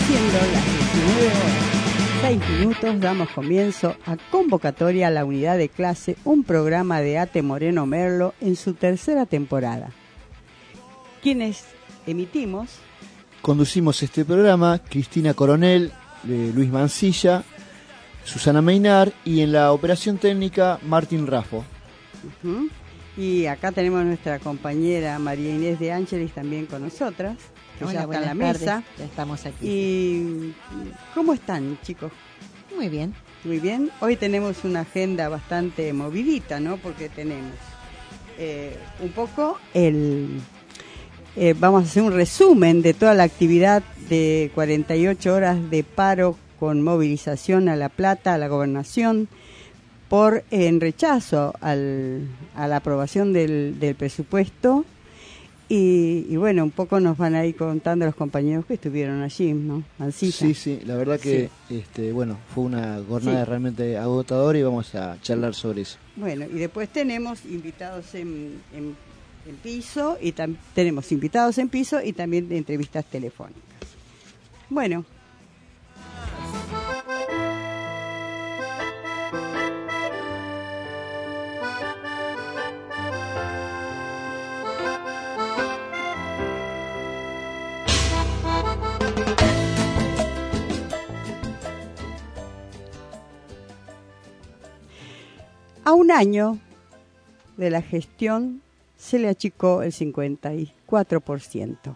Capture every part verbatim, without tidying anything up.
Siendo las diecinueve horas, seis minutos, damos comienzo a Convocatoria a la Unidad de Clase, un programa de Ate Moreno Merlo en su tercera temporada. Quienes emitimos, conducimos este programa, Cristina Coronel, eh, Luis Mancilla, Susana Meinar y en la operación técnica, Martín Raffo. Uh-huh. Y acá tenemos a nuestra compañera María Inés de Ángeles también con nosotras. Hola, ya está en la tardes. mesa. Ya estamos aquí. ¿Y cómo están, chicos? Muy bien. Muy bien. Hoy tenemos una agenda bastante movidita, ¿no? Porque tenemos eh, un poco el... Eh, vamos a hacer un resumen de toda la actividad de cuarenta y ocho horas de paro con movilización a La Plata, a la gobernación, por en rechazo al, a la aprobación del, del presupuesto. Y, y bueno, un poco nos van a ir contando los compañeros que estuvieron allí, ¿no? Mancilla. Sí, sí, la verdad que Sí. este, bueno, fue una jornada Sí. realmente agotadora y vamos a charlar sobre eso. Bueno, y después tenemos invitados en, en, en piso, y tam- tenemos invitados en piso y también de entrevistas telefónicas. Bueno. A un año de la gestión se le achicó el cincuenta y cuatro por ciento.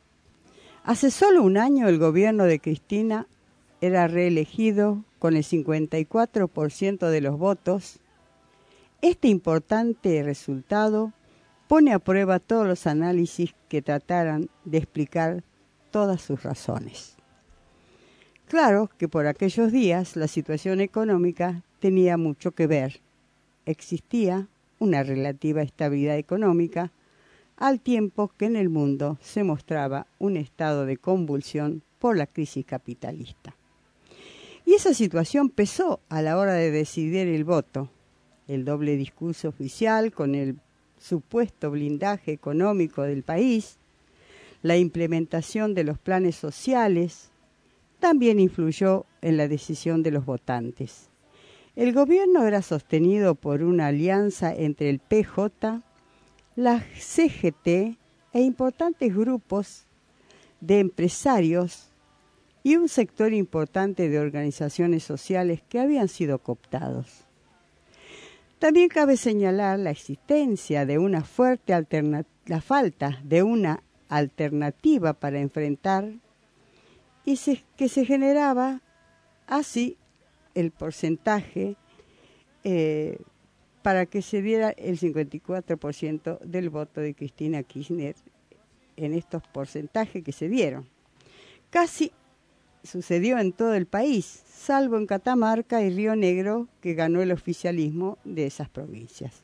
Hace solo un año el gobierno de Cristina era reelegido con el cincuenta y cuatro por ciento de los votos. Este importante resultado pone a prueba todos los análisis que trataran de explicar todas sus razones. Claro que por aquellos días la situación económica tenía mucho que ver. Existía una relativa estabilidad económica, al tiempo que en el mundo se mostraba un estado de convulsión por la crisis capitalista. Y esa situación pesó a la hora de decidir el voto. El doble discurso oficial con el supuesto blindaje económico del país, la implementación de los planes sociales, también influyó en la decisión de los votantes. El gobierno era sostenido por una alianza entre el P J, la C G T e importantes grupos de empresarios y un sector importante de organizaciones sociales que habían sido cooptados. También cabe señalar la existencia de una fuerte alternativa, la falta de una alternativa para enfrentar y se, que se generaba así el porcentaje eh, para que se diera el cincuenta y cuatro por ciento del voto de Cristina Kirchner en estos porcentajes que se dieron. Casi sucedió en todo el país, salvo en Catamarca y Río Negro, que ganó el oficialismo de esas provincias.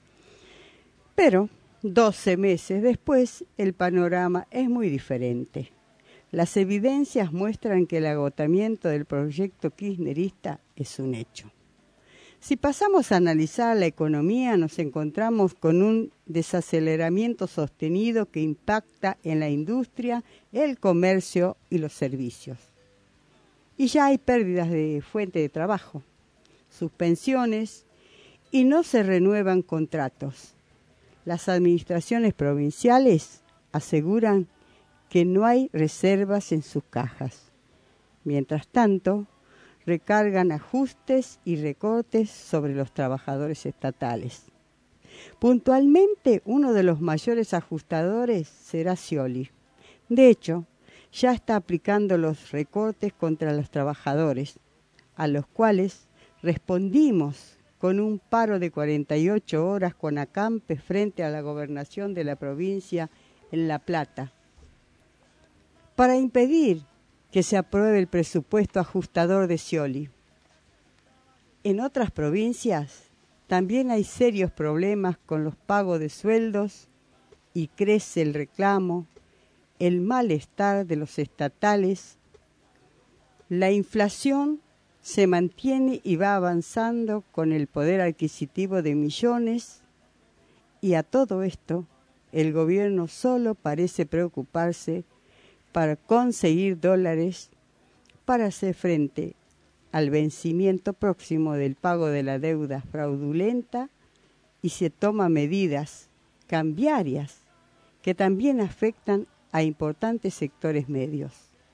Pero doce meses después, el panorama es muy diferente. Las evidencias muestran que el agotamiento del proyecto kirchnerista es un hecho. Si pasamos a analizar la economía, nos encontramos con un desaceleramiento sostenido que impacta en la industria, el comercio y los servicios. Y ya hay pérdidas de fuente de trabajo, suspensiones y no se renuevan contratos. Las administraciones provinciales aseguran que no hay reservas en sus cajas. Mientras tanto, recargan ajustes y recortes sobre los trabajadores estatales. Puntualmente, uno de los mayores ajustadores será Scioli. De hecho, ya está aplicando los recortes contra los trabajadores, a los cuales respondimos con un paro de cuarenta y ocho horas con acampe frente a la gobernación de la provincia en La Plata, para impedir que se apruebe el presupuesto ajustador de Scioli. En otras provincias también hay serios problemas con los pagos de sueldos y crece el reclamo, el malestar de los estatales. La inflación se mantiene y va avanzando con el poder adquisitivo de millones, y a todo esto el gobierno solo parece preocuparse para conseguir dólares para hacer frente al vencimiento próximo del pago de la deuda fraudulenta y se toman medidas cambiarias que también afectan a importantes sectores medios.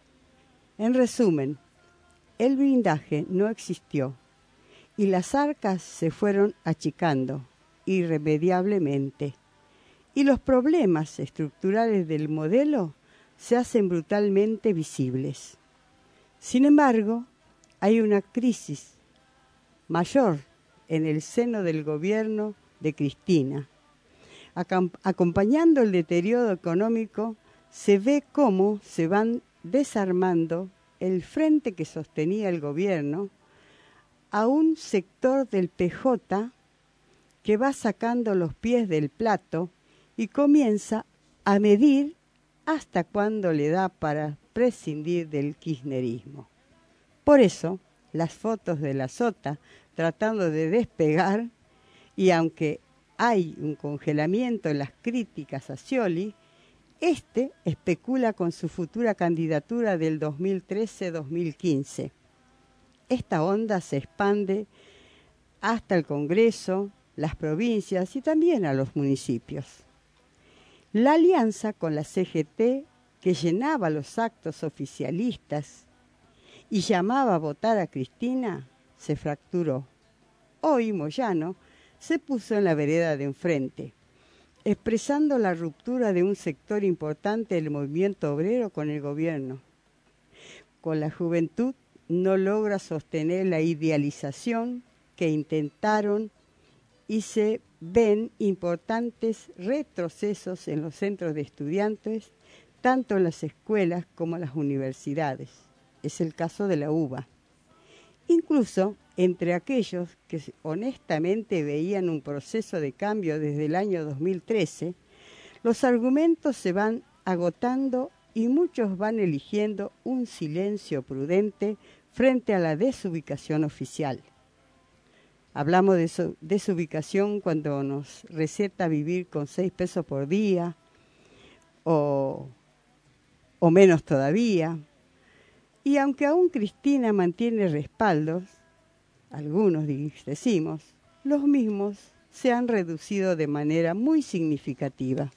En resumen, el blindaje no existió y las arcas se fueron achicando irremediablemente y los problemas estructurales del modelo se hacen brutalmente visibles. Sin embargo, hay una crisis mayor en el seno del gobierno de Cristina. Acamp- acompañando el deterioro económico, se ve cómo se van desarmando el frente que sostenía el gobierno a un sector del P J que va sacando los pies del plato y comienza a medir hasta cuándo le da para prescindir del kirchnerismo. Por eso, las fotos de la Sota tratando de despegar, y aunque hay un congelamiento en las críticas a Scioli, este especula con su futura candidatura del dos mil trece a dos mil quince. Esta onda se expande hasta el Congreso, las provincias y también a los municipios. La alianza con la C G T, que llenaba los actos oficialistas y llamaba a votar a Cristina, se fracturó. Hoy Moyano se puso en la vereda de enfrente, expresando la ruptura de un sector importante del movimiento obrero con el gobierno. Con la juventud no logra sostener la idealización que intentaron y se ven importantes retrocesos en los centros de estudiantes, tanto en las escuelas como en las universidades. Es el caso de la U B A. Incluso entre aquellos que honestamente veían un proceso de cambio desde el año dos mil trece, los argumentos se van agotando y muchos van eligiendo un silencio prudente frente a la desubicación oficial. Hablamos de su desubicación cuando nos receta vivir con seis pesos por día o, o menos todavía. Y aunque aún Cristina mantiene respaldos, algunos decimos, los mismos se han reducido de manera muy significativa.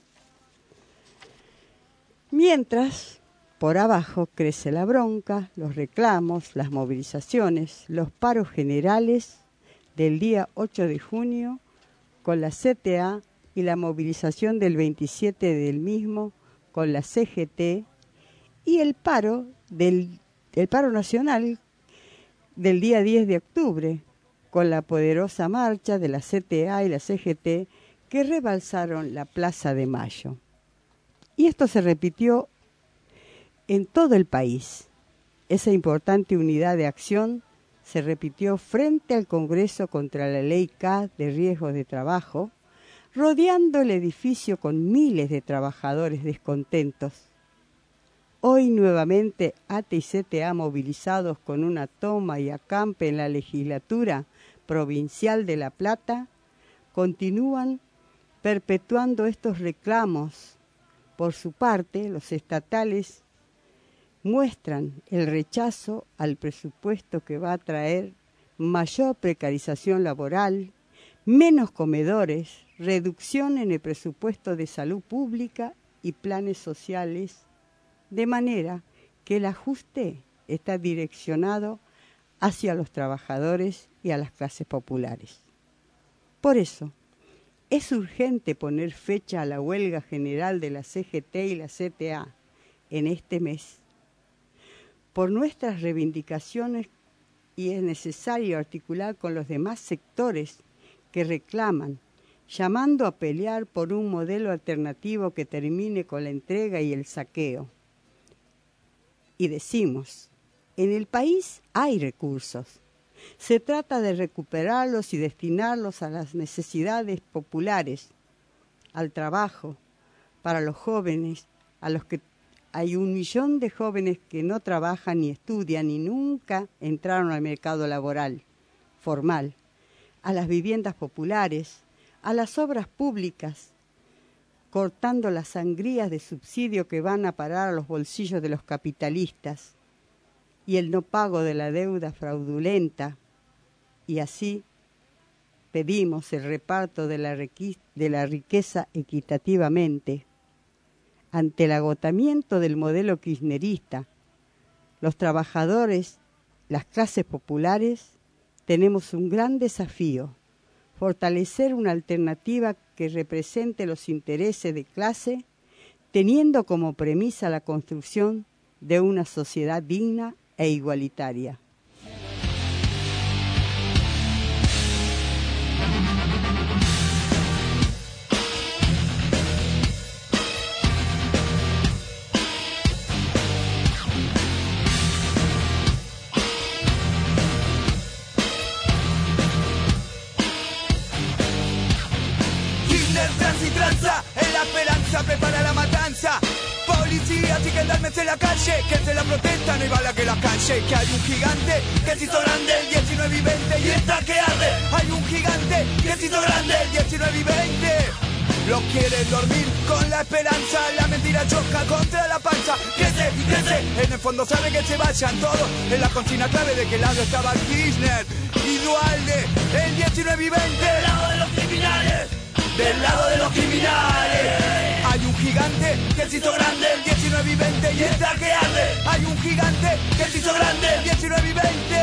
Mientras, por abajo crece la bronca, los reclamos, las movilizaciones, los paros generales del día ocho de junio con la C T A y la movilización del veintisiete del mismo con la C G T y el paro del el paro nacional del día diez de octubre con la poderosa marcha de la C T A y la C G T que rebalsaron la Plaza de Mayo. Y esto se repitió en todo el país. Esa importante unidad de acción se repitió frente al Congreso contra la Ley K de riesgos de trabajo, rodeando el edificio con miles de trabajadores descontentos. Hoy nuevamente A T E y C T A movilizados con una toma y acampe en la legislatura provincial de La Plata, continúan perpetuando estos reclamos. Por su parte, los estatales muestran el rechazo al presupuesto que va a traer mayor precarización laboral, menos comedores, reducción en el presupuesto de salud pública y planes sociales, de manera que el ajuste está direccionado hacia los trabajadores y a las clases populares. Por eso, es urgente poner fecha a la huelga general de la C G T y la C T A en este mes. Por nuestras reivindicaciones, y es necesario articular con los demás sectores que reclaman, llamando a pelear por un modelo alternativo que termine con la entrega y el saqueo. Y decimos, en el país hay recursos. Se trata de recuperarlos y destinarlos a las necesidades populares, al trabajo, para los jóvenes, a los que hay un millón de jóvenes que no trabajan ni estudian ni nunca entraron al mercado laboral formal, a las viviendas populares, a las obras públicas, cortando las sangrías de subsidio que van a parar a los bolsillos de los capitalistas. y el no pago de la deuda fraudulenta, y así pedimos el reparto de la, de la riqueza equitativamente. Ante el agotamiento del modelo kirchnerista, los trabajadores, las clases populares, tenemos un gran desafío: fortalecer una alternativa que represente los intereses de clase, teniendo como premisa la construcción de una sociedad digna e igualitaria. Y tranza, en la esperanza prepara la matanza. Policía, así que darmese en la calle, que se la protesta, no hay bala que la calle. Que hay un gigante que se hizo grande el diecinueve y veinte y está que arde. Hay un gigante que se hizo grande el diecinueve y veinte. Los quieren dormir con la esperanza, la mentira choca contra la panza. Crece y crece, en el fondo sabe que se vayan todos. En la consigna clave de qué lado estaba Kirchner y Duhalde, el diecinueve y veinte. Del lado de los criminales, del lado de los criminales. Hay un gigante que se hizo grande el diecinueve y veinte y está que arde. Hay un gigante que se hizo grande el diecinueve y veinte.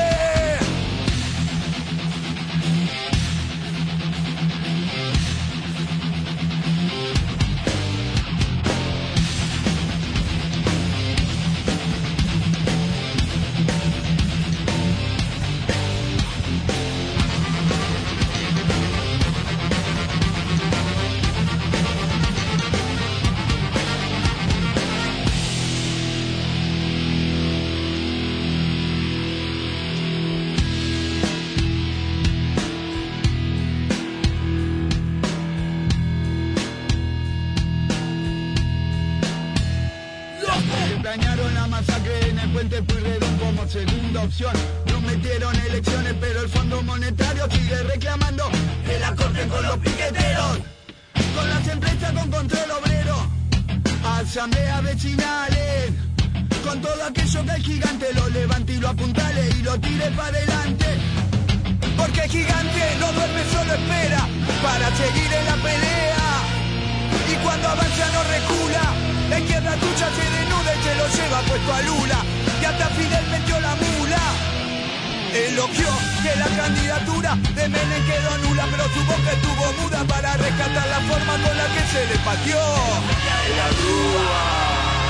Segunda opción, nos metieron elecciones, pero el Fondo Monetario sigue reclamando que la corten con los piqueteros, con las empresas con control obrero, asambleas vecinales, con todo aquello que el gigante lo levante y lo apuntale y lo tire para adelante. Porque el gigante no duerme, solo espera para seguir en la pelea. Y cuando avanza no recula, la izquierda tuya se desnuda y se lo lleva puesto a Lula. Y hasta Fidel metió la mula. Elogió que la candidatura de Menem quedó nula, pero su boca estuvo muda para rescatar la forma con la que se le pateó en la grúa.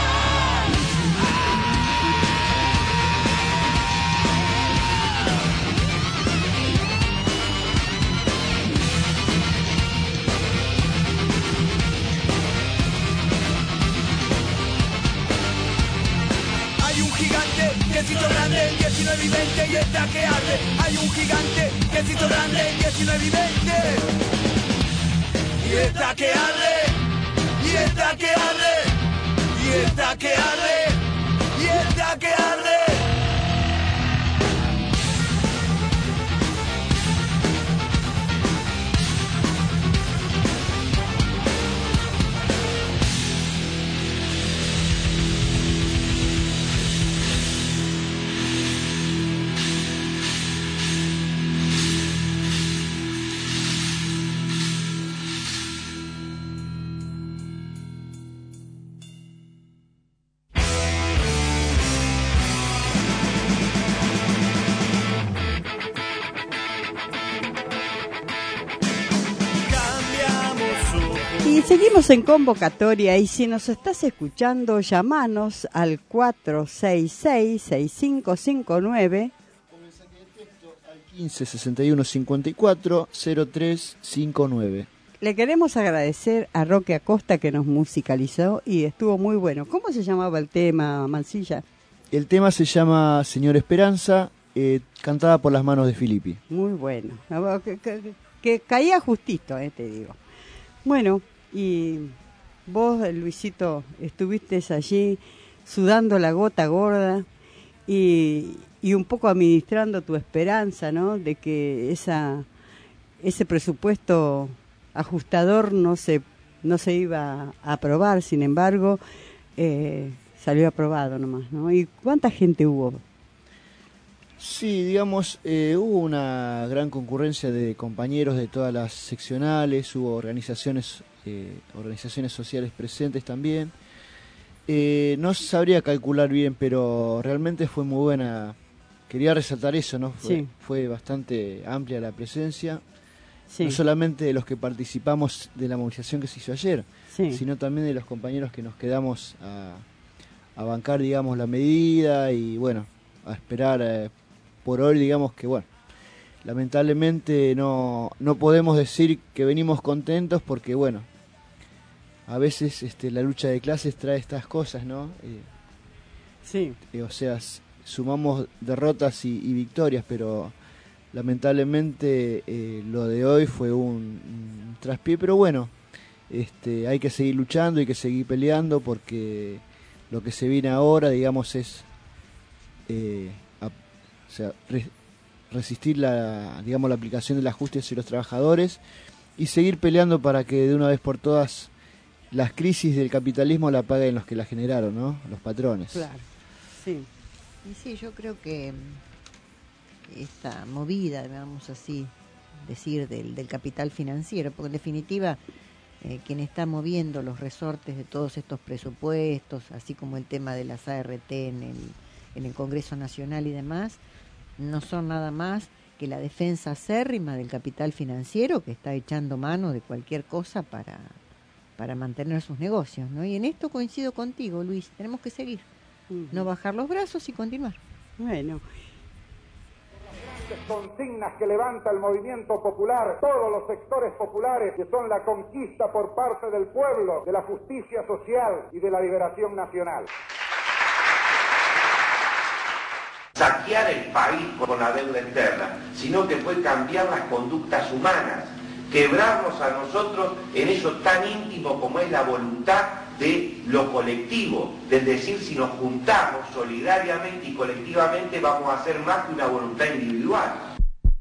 Que se hizo grande el diecinueve y veinte y está que arde. Hay un gigante que se hizo grande el diecinueve y veinte y está que arde, y está que arde, y está que arde, y está que arde. Y seguimos en convocatoria, y si nos estás escuchando, llamanos al cuatro seis seis, seis cinco cinco nueve. Con mensaje de texto al quince sesenta y uno cincuenta y cuatro cero tres cincuenta y nueve. Le queremos agradecer a Roque Acosta que nos musicalizó y estuvo muy bueno. ¿Cómo se llamaba el tema, Mansilla? El tema se llama Señor Esperanza, eh, cantada por las manos de Filippi. Muy bueno. Que, que, que caía justito, eh, te digo. Bueno, y vos, Luisito, estuviste allí sudando la gota gorda y, y un poco administrando tu esperanza, ¿no? De que esa ese presupuesto ajustador no se no se iba a aprobar. Sin embargo, eh, salió aprobado nomás, ¿no? ¿Y cuánta gente hubo? Sí, digamos, eh, hubo una gran concurrencia de compañeros de todas las seccionales, hubo organizaciones, eh, organizaciones sociales presentes también. Eh, no sabría calcular bien, pero realmente fue muy buena. Quería resaltar eso, ¿no? Fue, Sí. fue bastante amplia la presencia, Sí, no solamente de los que participamos de la movilización que se hizo ayer, sí. sino también de los compañeros que nos quedamos a, a bancar, digamos, la medida y, bueno, a esperar eh, por hoy, digamos que, bueno, lamentablemente no, no podemos decir que venimos contentos porque, bueno, a veces este, la lucha de clases trae estas cosas, ¿no? Eh, Sí. eh, o sea, s- sumamos derrotas y, y victorias, pero lamentablemente eh, lo de hoy fue un, un traspié, pero bueno, este, hay que seguir luchando, hay que seguir peleando porque lo que se viene ahora, digamos, es eh, a- o sea, re- resistir la, digamos, la aplicación del ajuste hacia los trabajadores y seguir peleando para que de una vez por todas las crisis del capitalismo la paguen los que la generaron, ¿no? Los patrones. Claro. Sí. Y sí, yo creo que mm, esta movida, vamos así decir, del, del capital financiero, porque en definitiva eh, quien está moviendo los resortes de todos estos presupuestos, así como el tema de las A R T en el, en el Congreso Nacional y demás, no son nada más que la defensa acérrima del capital financiero que está echando mano de cualquier cosa para, para mantener sus negocios, ¿no? Y en esto coincido contigo, Luis, tenemos que seguir, Ujú. no bajar los brazos y continuar. Bueno, Consignas que levanta el movimiento popular, todos los sectores populares, que son la conquista por parte del pueblo de la justicia social y de la liberación nacional. Saquear el país con la deuda externa, sino que fue cambiar las conductas humanas, quebrarnos a nosotros en eso tan íntimo como es la voluntad de lo colectivo, del decir si nos juntamos solidariamente y colectivamente vamos a hacer más que una voluntad individual.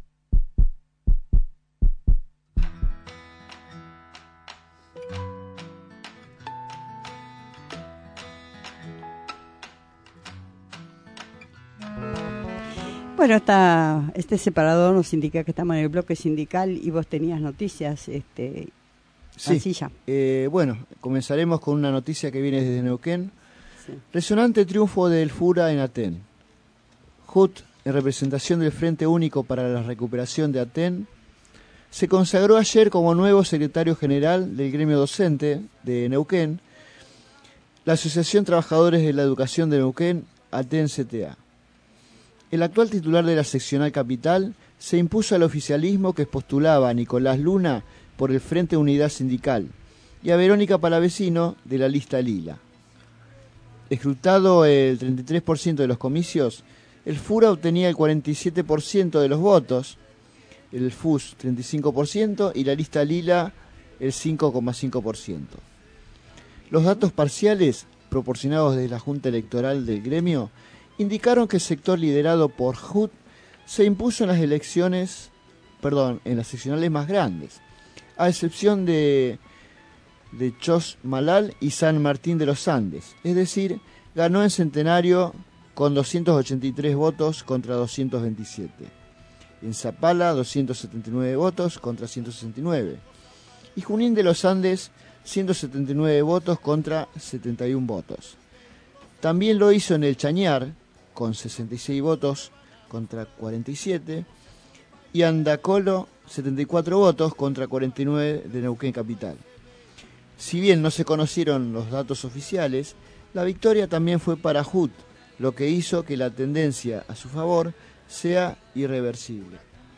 bueno, está, este separador nos indica que estamos en el bloque sindical y vos tenías noticias, este, Sí. Mancilla. Eh, bueno, comenzaremos con una noticia que viene desde Neuquén. Sí. Resonante triunfo del FURA en Aten. J U T, en representación del Frente Único para la Recuperación de Aten, se consagró ayer como nuevo secretario general del gremio docente de Neuquén, la Asociación Trabajadores de la Educación de Neuquén, Aten C T A. El actual titular de la seccional capital se impuso al oficialismo que postulaba a Nicolás Luna por el Frente Unidad Sindical y a Verónica Palavecino de la lista Lila. Escrutado el treinta y tres por ciento de los comicios, el FURA obtenía el cuarenta y siete por ciento de los votos, el F U S treinta y cinco por ciento y la lista Lila el cinco coma cinco por ciento. Los datos parciales proporcionados desde la Junta Electoral del gremio indicaron que el sector liderado por J U T se impuso en las elecciones, perdón, en las seccionales más grandes, a excepción de, de Chos Malal y San Martín de los Andes, es decir, ganó en Centenario con doscientos ochenta y tres votos contra doscientos veintisiete, en Zapala doscientos setenta y nueve votos contra ciento sesenta y nueve, y Junín de los Andes ciento setenta y nueve votos contra setenta y uno votos. También lo hizo en el Chañar, con sesenta y seis votos contra cuarenta y siete, y Andacolo setenta y cuatro votos contra cuarenta y nueve de Neuquén Capital. Si bien no se conocieron los datos oficiales, la victoria también fue para J U T, lo que hizo que la tendencia a su favor sea irreversible.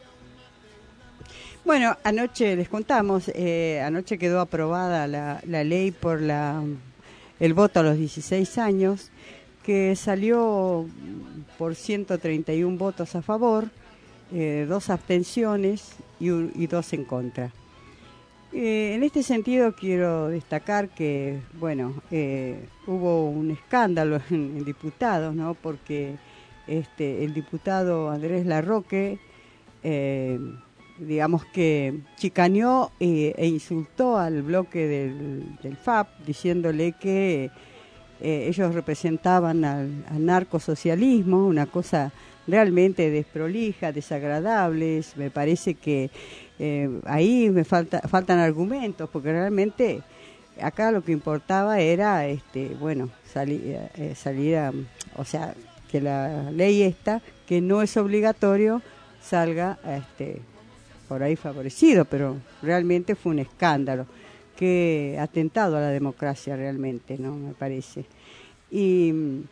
Bueno, anoche les contamos, eh, anoche quedó aprobada la, la ley por la el voto a los dieciséis años, que salió por ciento treinta y uno votos a favor, eh, dos abstenciones y, un, y dos en contra. Eh, en este sentido quiero destacar que, bueno, eh, hubo un escándalo en, en diputados, ¿no? Porque este, el diputado Andrés Larroque, eh, digamos que chicaneó eh, e insultó al bloque del, del F A P, diciéndole que eh, ellos representaban al, al narcosocialismo, una cosa realmente desprolijas, desagradables. Me parece que eh, ahí me falta, faltan argumentos, porque realmente acá lo que importaba era, este, bueno, salir, eh, salir a, o sea, que la ley esta, que no es obligatorio, salga este, por ahí favorecido, pero realmente fue un escándalo, que atentado a la democracia realmente, ¿no? Me parece. Y,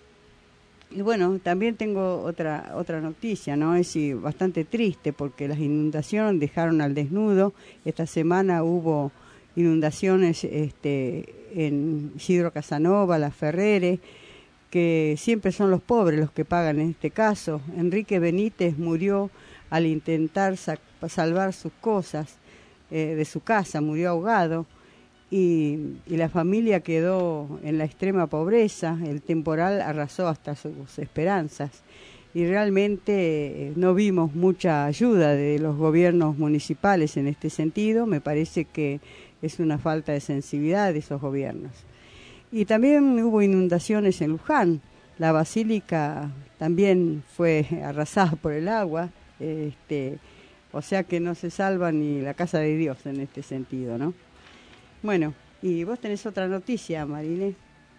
y bueno, también tengo otra otra noticia, ¿no? Es sí, bastante triste, porque las inundaciones dejaron al desnudo. Esta semana hubo inundaciones este, en Isidro Casanova, La Ferrere, que siempre son los pobres los que pagan en este caso. Enrique Benítez murió al intentar sa- salvar sus cosas eh, de su casa, murió ahogado, y, y la familia quedó en la extrema pobreza. El temporal arrasó hasta sus esperanzas, y realmente eh, no vimos mucha ayuda de los gobiernos municipales en este sentido. Me parece que es una falta de sensibilidad de esos gobiernos. Y también hubo inundaciones en Luján. La basílica también fue arrasada por el agua, este, o sea que no se salva ni la casa de Dios en este sentido, ¿no? Bueno, y vos tenés otra noticia, Marilé.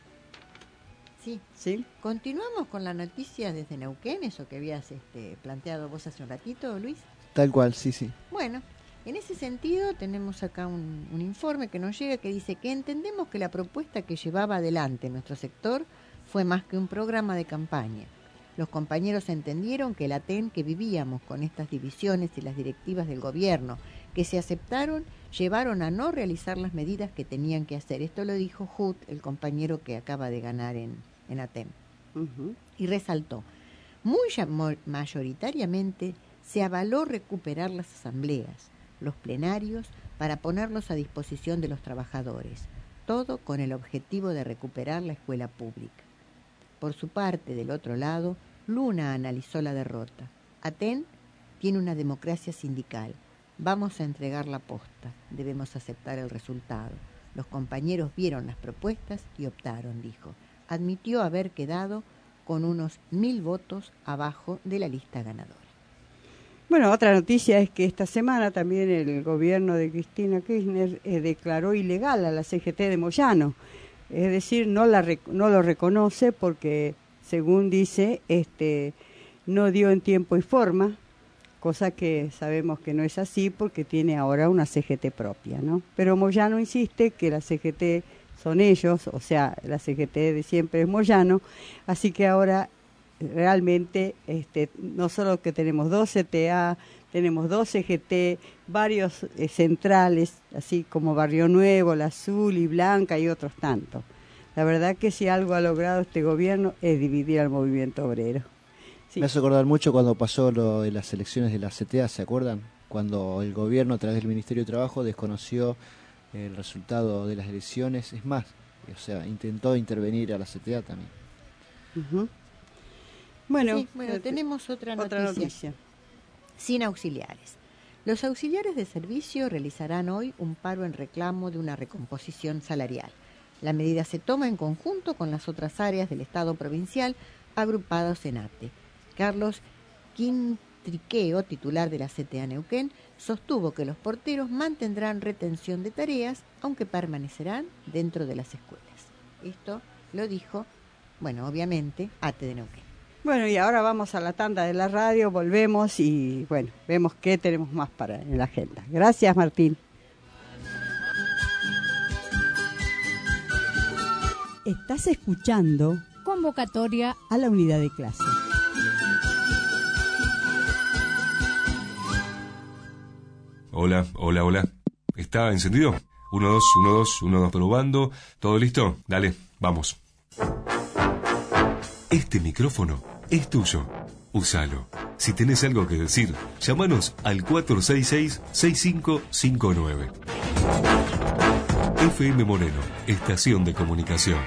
Sí. ¿Sí? Continuamos con la noticia desde Neuquén, eso que habías este, planteado vos hace un ratito, Luis. Tal cual, sí, sí. Bueno, en ese sentido tenemos acá un, un informe que nos llega que dice que entendemos que la propuesta que llevaba adelante nuestro sector fue más que un programa de campaña. Los compañeros entendieron que el Aten que vivíamos con estas divisiones y las directivas del gobierno que se aceptaron llevaron a no realizar las medidas que tenían que hacer. Esto lo dijo Hut, el compañero que acaba de ganar en, en Aten. Uh-huh. Y resaltó, muy mayoritariamente se avaló recuperar las asambleas, los plenarios, para ponerlos a disposición de los trabajadores, todo con el objetivo de recuperar la escuela pública. Por su parte, del otro lado, Luna analizó la derrota. Aten tiene una democracia sindical. Vamos a entregar la posta. Debemos aceptar el resultado. Los compañeros vieron las propuestas y optaron, dijo. Admitió haber quedado con unos mil votos abajo de la lista ganadora. Bueno, otra noticia es que esta semana también el gobierno de Cristina Kirchner eh, declaró ilegal a la C G T de Moyano. Es decir, no la rec- no lo reconoce porque, según dice, este no dio en tiempo y forma, cosa que sabemos que no es así porque tiene ahora una C G T propia, ¿no? Pero Moyano insiste que la C G T son ellos, o sea, la C G T de siempre es Moyano, así que ahora realmente este no solo que tenemos dos C T A, tenemos dos C G T, varios eh, centrales, así como Barrio Nuevo, La Azul y Blanca y otros tantos. La verdad que si algo ha logrado este gobierno es dividir al movimiento obrero. Sí. Me hace acordar mucho cuando pasó lo de las elecciones de la C T A, ¿se acuerdan? Cuando el gobierno a través del Ministerio de Trabajo desconoció el resultado de las elecciones, es más, o sea, intentó intervenir a la C T A también. Uh-huh. Bueno, sí, bueno, tenemos otra noticia. otra noticia. Sin auxiliares. Los auxiliares de servicio realizarán hoy un paro en reclamo de una recomposición salarial. La medida se toma en conjunto con las otras áreas del Estado provincial agrupados en ATE. Carlos Quintriqueo, titular de la C T A Neuquén, sostuvo que los porteros mantendrán retención de tareas, aunque permanecerán dentro de las escuelas. Esto lo dijo, bueno, obviamente, ATE de Neuquén. Bueno, y ahora vamos a la tanda de la radio, volvemos y, bueno, vemos qué tenemos más para en la agenda. Gracias, Martín. Estás escuchando Convocatoria a la unidad de clase. Hola, hola, hola. ¿Está encendido? Uno, dos, uno, dos, uno, dos, probando. ¿Todo listo? Dale, vamos. Este micrófono es tuyo. Úsalo. Si tenés algo que decir, llámanos al cuatro seis seis, seis cinco cinco nueve. F M Moreno, estación de comunicación.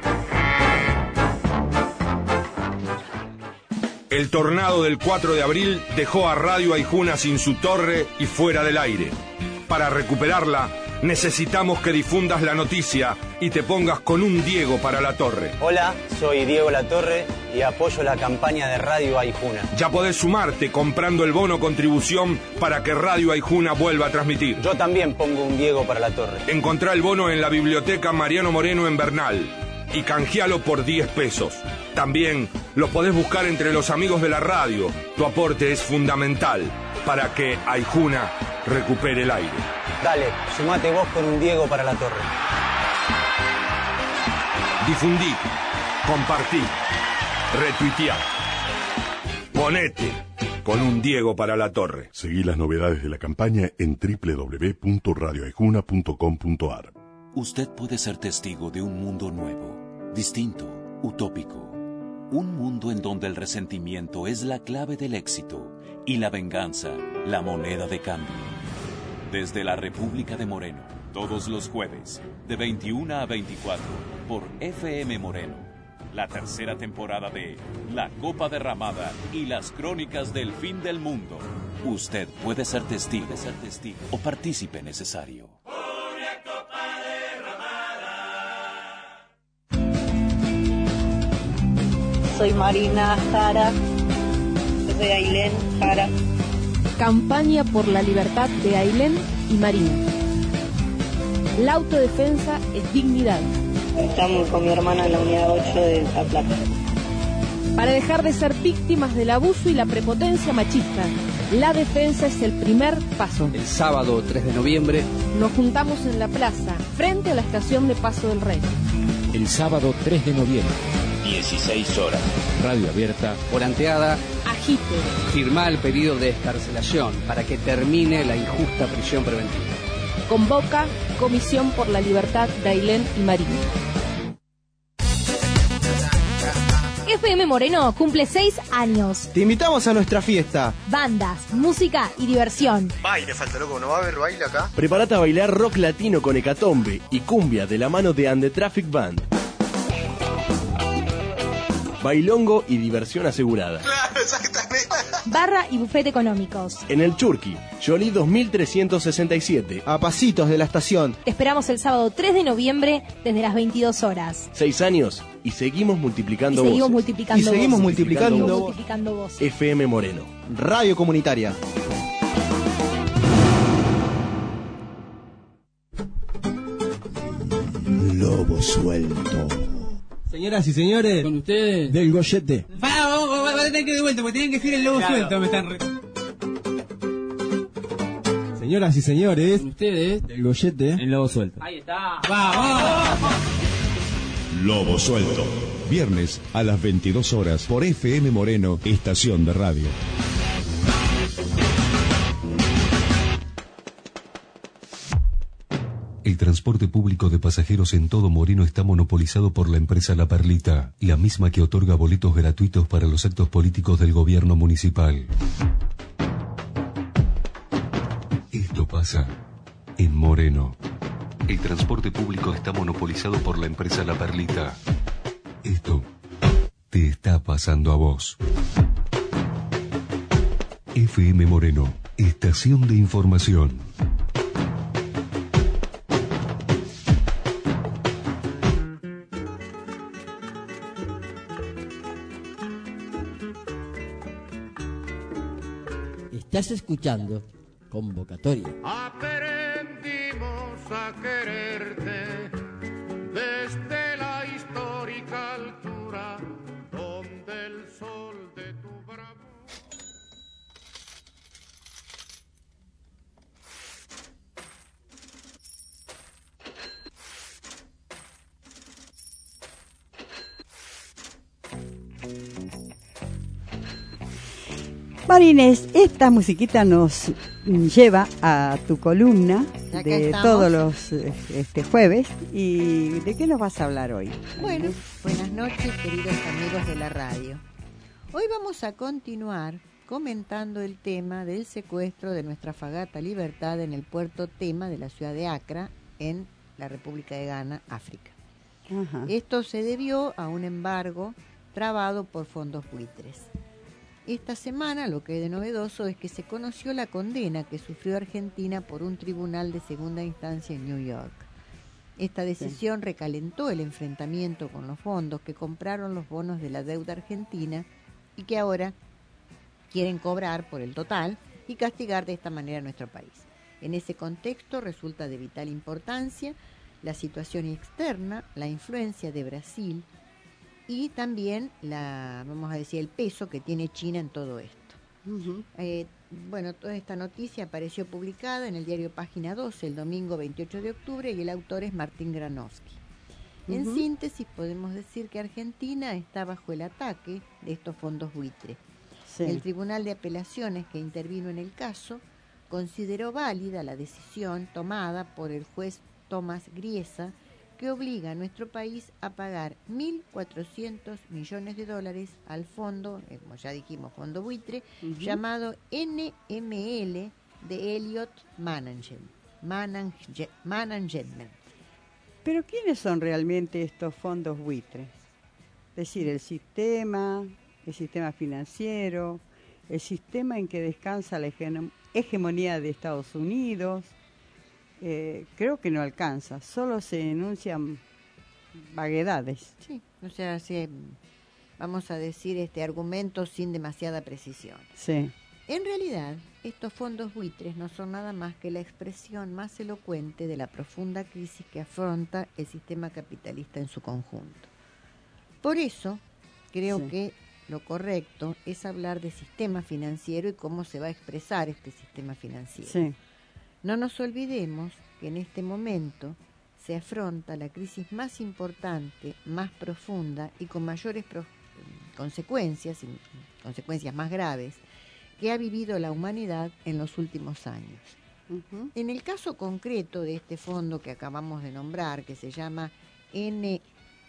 El tornado del cuatro de abril dejó a Radio Aijuna sin su torre y fuera del aire. Para recuperarla, necesitamos que difundas la noticia y te pongas con un Diego para la torre. Hola, soy Diego Latorre y apoyo la campaña de Radio Aijuna. Ya podés sumarte comprando el bono contribución para que Radio Aijuna vuelva a transmitir. Yo también pongo un Diego para la torre. Encontrá el bono en la biblioteca Mariano Moreno en Bernal y canjealo por diez pesos. También lo podés buscar entre los amigos de la radio. Tu aporte es fundamental para que Aijuna recupere el aire. Dale, sumate vos con un Diego para la torre. Difundí, compartí, retuiteá. Ponete con un Diego para la torre. Seguí las novedades de la campaña en doble u doble u doble u punto radio aijuna punto com punto a r. Usted puede ser testigo de un mundo nuevo, distinto, utópico. Un mundo en donde el resentimiento es la clave del éxito y la venganza, la moneda de cambio. Desde la República de Moreno, todos los jueves, de veintiuna a veinticuatro, por F M Moreno. La tercera temporada de La Copa Derramada y las Crónicas del Fin del Mundo. Usted puede ser testigo, ser testigo o partícipe necesario. Soy Marina Jara, de Ailén Jara. Campaña por la libertad de Ailén y Marina. La autodefensa es dignidad. Estamos con mi hermana en la unidad ocho de La Plata. Para dejar de ser víctimas del abuso y la prepotencia machista, la defensa es el primer paso. El sábado tres de noviembre nos juntamos en la plaza, frente a la estación de Paso del Rey. El sábado tres de noviembre. dieciséis horas. Radio abierta. Volanteada. Agite. Firmá el pedido de excarcelación para que termine la injusta prisión preventiva. Convoca Comisión por la Libertad de Ailén y Marina. F M Moreno cumple seis años. Te invitamos a nuestra fiesta. Bandas, música y diversión. Baile, falta loco, ¿no va a haber baile acá? Prepárate a bailar rock latino con hecatombe y cumbia de la mano de And the Traffic Band. Bailongo y diversión asegurada. Claro, exactamente. Barra y bufete económicos. En el Churqui, Jolie dos mil trescientos sesenta y siete, a pasitos de la estación. Te esperamos el sábado tres de noviembre desde las veintidós horas. Seis años y seguimos multiplicando y seguimos voces. Multiplicando y seguimos voces. multiplicando, seguimos multiplicando voces. F M Moreno, radio comunitaria. Lobo suelto. Señoras y señores, con ustedes, del Goyete. Vamos, vamos, vamos a tener que ir de vuelta, porque tienen que decir el lobo claro. suelto. Me están re... Señoras y señores, con ustedes, del Goyete, el lobo suelto. Ahí está. ¡Vamos! Lobo suelto. Viernes a las veintidós horas por F M Moreno, estación de radio. El transporte público de pasajeros en todo Moreno está monopolizado por la empresa La Perlita, la misma que otorga boletos gratuitos para los actos políticos del gobierno municipal. Esto pasa en Moreno. El transporte público está monopolizado por la empresa La Perlita. Esto te está pasando a vos. F M Moreno, estación de información. Estás escuchando Convocatoria. Aprendimos a quererte desde la histórica altura donde el sol de tu bravura. Marines, esta musiquita nos lleva a tu columna de estamos. todos los este, jueves. ¿Y de qué nos vas a hablar hoy? Bueno, buenas noches, queridos amigos de la radio. Hoy vamos a continuar comentando el tema del secuestro de nuestra fragata Libertad en el puerto Tema de la ciudad de Accra, en la República de Ghana, África. Ajá. Esto se debió a un embargo trabado por fondos buitres. Esta semana lo que hay de novedoso es que se conoció la condena que sufrió Argentina por un tribunal de segunda instancia en New York. Esta decisión sí. recalentó el enfrentamiento con los fondos que compraron los bonos de la deuda argentina y que ahora quieren cobrar por el total y castigar de esta manera a nuestro país. En ese contexto resulta de vital importancia la situación externa, la influencia de Brasil y también la, vamos a decir, el peso que tiene China en todo esto. Uh-huh. Eh, bueno, toda esta noticia apareció publicada en el diario Página doce el domingo veintiocho de octubre y el autor es Martín Granowski. Uh-huh. En síntesis, podemos decir que Argentina está bajo el ataque de estos fondos buitre. Sí. El Tribunal de Apelaciones que intervino en el caso consideró válida la decisión tomada por el juez Tomás Griesa, que obliga a nuestro país a pagar mil cuatrocientos millones de dólares al fondo, como ya dijimos, fondo buitre, uh-huh. llamado N M L de Elliott Management. Manage, Management. Pero ¿quiénes son realmente estos fondos buitres? Es decir, el sistema, el sistema financiero, el sistema en que descansa la hegemonía de Estados Unidos. Eh, creo que no alcanza, solo se enuncian vaguedades. Sí, o sea, sí, vamos a decir este argumentos sin demasiada precisión. Sí. En realidad, estos fondos buitres no son nada más que la expresión más elocuente de la profunda crisis que afronta el sistema capitalista en su conjunto. Por eso, creo sí. que lo correcto es hablar de sistema financiero y cómo se va a expresar este sistema financiero. Sí. No nos olvidemos que en este momento se afronta la crisis más importante, más profunda y con mayores pro- consecuencias, y consecuencias más graves, que ha vivido la humanidad en los últimos años. Uh-huh. En el caso concreto de este fondo que acabamos de nombrar, que se llama N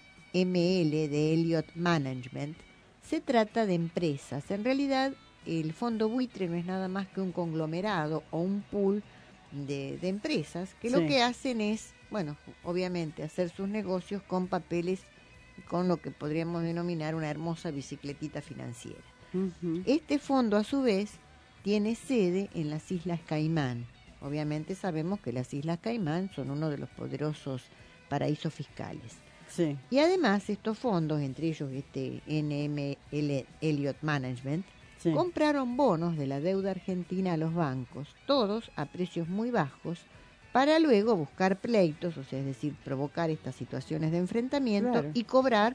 M L de Elliott Management, se trata de empresas. En realidad, el fondo buitre no es nada más que un conglomerado o un pool De, de empresas que sí. lo que hacen es, bueno, obviamente hacer sus negocios con papeles, con lo que podríamos denominar una hermosa bicicletita financiera. Uh-huh. Este fondo, a su vez, tiene sede en las Islas Caimán. Obviamente sabemos que las Islas Caimán son uno de los poderosos paraísos fiscales. Sí. Y además estos fondos, entre ellos este N M L Elliott Management, sí. compraron bonos de la deuda argentina a los bancos, todos a precios muy bajos, para luego buscar pleitos, o sea, es decir, provocar estas situaciones de enfrentamiento claro. y cobrar,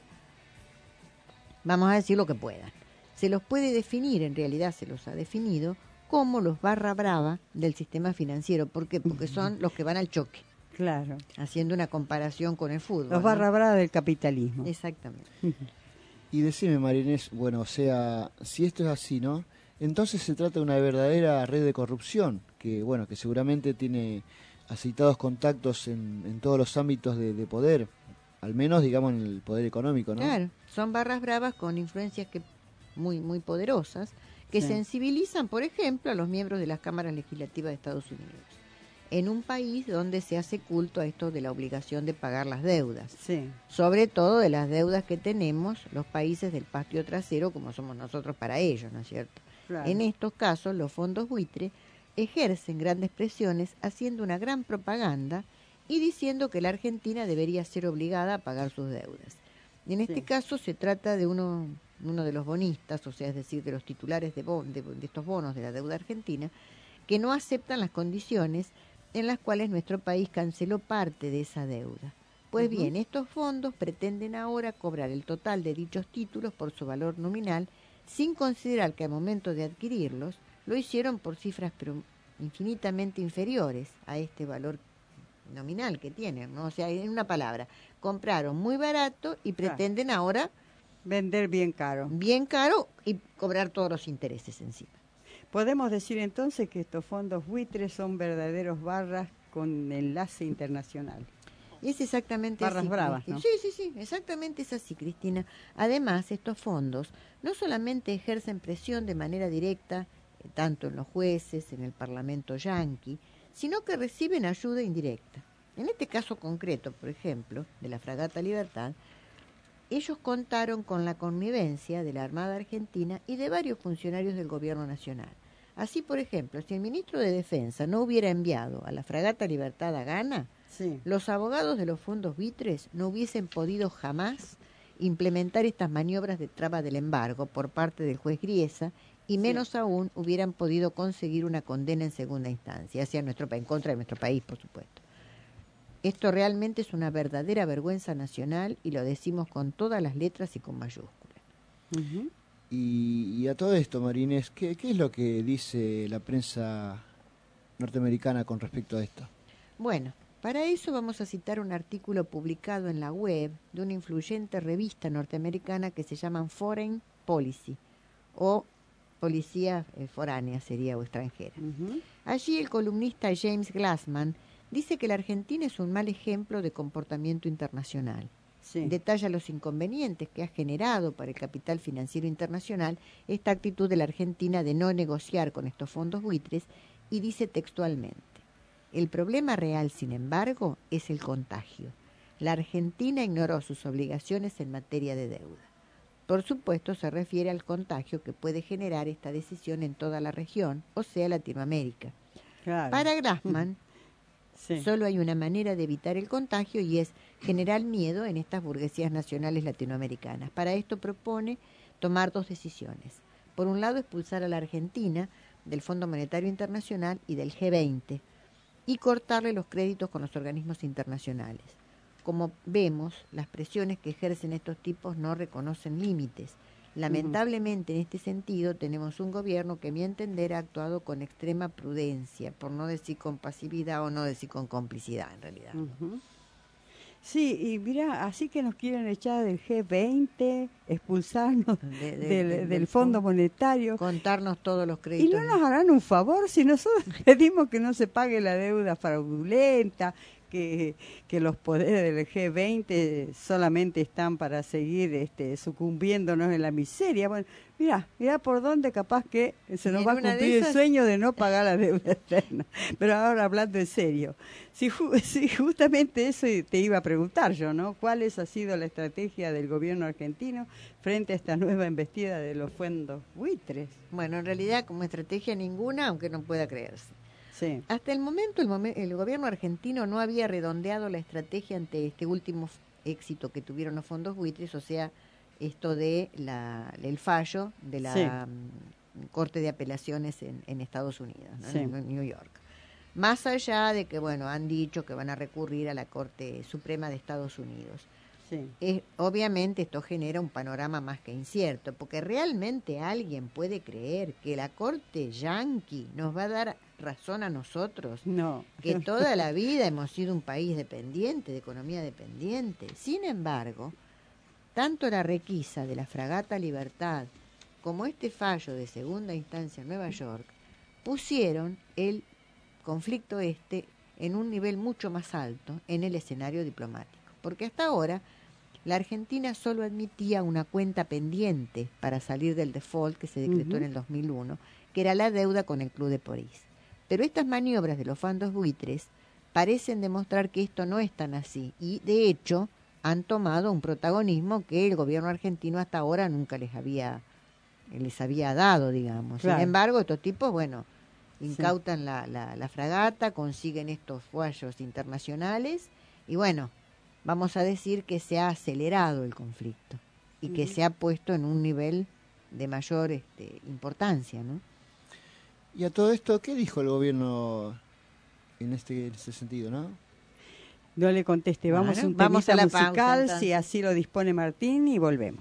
vamos a decir, lo que puedan. Se los puede definir, en realidad se los ha definido, como los barra brava del sistema financiero. ¿Por qué? Porque son los que van al choque. Claro. Haciendo una comparación con el fútbol. Los barra ¿no? brava del capitalismo. Exactamente. Y decime, Marinés, bueno, o sea, si esto es así, ¿no? Entonces se trata de una verdadera red de corrupción, que bueno, que seguramente tiene aceitados contactos en, en todos los ámbitos de, de poder, al menos, digamos, en el poder económico, ¿no? Claro, son barras bravas con influencias que muy, muy poderosas, que sí. sensibilizan, por ejemplo, a los miembros de las cámaras legislativas de Estados Unidos, en un país donde se hace culto a esto de la obligación de pagar las deudas. Sí. Sobre todo de las deudas que tenemos los países del patio trasero, como somos nosotros para ellos, ¿no es cierto? Claro. En estos casos, los fondos buitre ejercen grandes presiones, haciendo una gran propaganda y diciendo que la Argentina debería ser obligada a pagar sus deudas. En este sí. caso se trata de uno, uno de los bonistas, o sea, es decir, de los titulares de, bon, de, de estos bonos de la deuda argentina, que no aceptan las condiciones en las cuales nuestro país canceló parte de esa deuda. Pues uh-huh. bien, estos fondos pretenden ahora cobrar el total de dichos títulos por su valor nominal, sin considerar que al momento de adquirirlos lo hicieron por cifras pero infinitamente inferiores a este valor nominal que tienen, ¿no? O sea, en una palabra, compraron muy barato y pretenden claro. ahora vender bien caro. Bien caro y cobrar todos los intereses encima. Podemos decir entonces que estos fondos buitres son verdaderos barras con enlace internacional. Es exactamente barras así. Bravas, ¿no? Sí, sí, sí, exactamente es así, Cristina. Además, estos fondos no solamente ejercen presión de manera directa, eh, tanto en los jueces, en el Parlamento yanqui, sino que reciben ayuda indirecta. En este caso concreto, por ejemplo, de la fragata Libertad, ellos contaron con la connivencia de la Armada Argentina y de varios funcionarios del Gobierno Nacional. Así, por ejemplo, si el ministro de Defensa no hubiera enviado a la fragata Libertad a Ghana, Sí. Los abogados de los fondos buitres no hubiesen podido jamás implementar estas maniobras de traba del embargo por parte del juez Griesa y menos sí. aún hubieran podido conseguir una condena en segunda instancia hacia nuestro en contra de nuestro país, por supuesto. Esto realmente es una verdadera vergüenza nacional y lo decimos con todas las letras y con mayúsculas. Uh-huh. y, y a todo esto, Marínez, ¿qué, ¿qué es lo que dice la prensa norteamericana con respecto a esto? Bueno, para eso vamos a citar un artículo publicado en la web de una influyente revista norteamericana que se llama Foreign Policy, o Policía eh, Foránea sería o extranjera. Uh-huh. Allí el columnista James Glassman dice que la Argentina es un mal ejemplo de comportamiento internacional. Sí. Detalla los inconvenientes que ha generado para el capital financiero internacional esta actitud de la Argentina de no negociar con estos fondos buitres y dice textualmente: el problema real, sin embargo, es el contagio. La Argentina ignoró sus obligaciones en materia de deuda. Por supuesto, se refiere al contagio que puede generar esta decisión en toda la región, o sea, Latinoamérica. Claro. Para Glassman, sí. solo hay una manera de evitar el contagio y es generar miedo en estas burguesías nacionales latinoamericanas. Para esto propone tomar dos decisiones. Por un lado, expulsar a la Argentina del Fondo Monetario Internacional y del G veinte, y cortarle los créditos con los organismos internacionales. Como vemos, las presiones que ejercen estos tipos no reconocen límites. Lamentablemente, uh-huh. en este sentido, tenemos un gobierno que, a mi entender, ha actuado con extrema prudencia, por no decir con pasividad o no decir con complicidad, en realidad. Uh-huh. Sí, y mira, así que nos quieren echar del G veinte, expulsarnos de, de, del, de, del, del Fondo Monetario. Contarnos todos los créditos. Y no nos harán un favor si nosotros pedimos que no se pague la deuda fraudulenta, que, que los poderes del G veinte solamente están para seguir este, sucumbiéndonos en la miseria. Bueno, mira, mira por dónde capaz que se nos va a cumplir esas... el sueño de no pagar la deuda externa. Pero ahora hablando en serio, si, ju- si justamente eso te iba a preguntar yo, ¿no? ¿Cuál es, ha sido la estrategia del gobierno argentino frente a esta nueva embestida de los fondos buitres? Bueno, en realidad como estrategia ninguna, aunque no pueda creerse. Sí. Hasta el momento el, momen- el gobierno argentino no había redondeado la estrategia ante este último f- éxito que tuvieron los fondos buitres, o sea, esto de la, el fallo de la sí. um, Corte de Apelaciones en, en Estados Unidos, ¿no? sí. en New York. Más allá de que, bueno, han dicho que van a recurrir a la Corte Suprema de Estados Unidos. Sí. Es, obviamente esto genera un panorama más que incierto, porque realmente alguien puede creer que la Corte yanqui nos va a dar razón a nosotros, no. que toda la vida hemos sido un país dependiente, de economía dependiente. Sin embargo, tanto la requisa de la fragata Libertad como este fallo de segunda instancia en Nueva York pusieron el conflicto este en un nivel mucho más alto en el escenario diplomático, porque hasta ahora la Argentina solo admitía una cuenta pendiente para salir del default que se decretó uh-huh. en el dos mil uno, que era la deuda con el Club de París. Pero estas maniobras de los fondos buitres parecen demostrar que esto no es tan así y, de hecho, han tomado un protagonismo que el gobierno argentino hasta ahora nunca les había les había dado, digamos. Claro. Sin embargo, estos tipos, bueno, incautan sí. la, la, la fragata, consiguen estos fallos internacionales y, bueno, vamos a decir que se ha acelerado el conflicto y uh-huh. que se ha puesto en un nivel de mayor este, importancia, ¿no? Y a todo esto, ¿qué dijo el gobierno en este, en este sentido, no? No le conteste, vamos bueno, a un vamos a la musical, pausa, si así lo dispone Martín, y volvemos.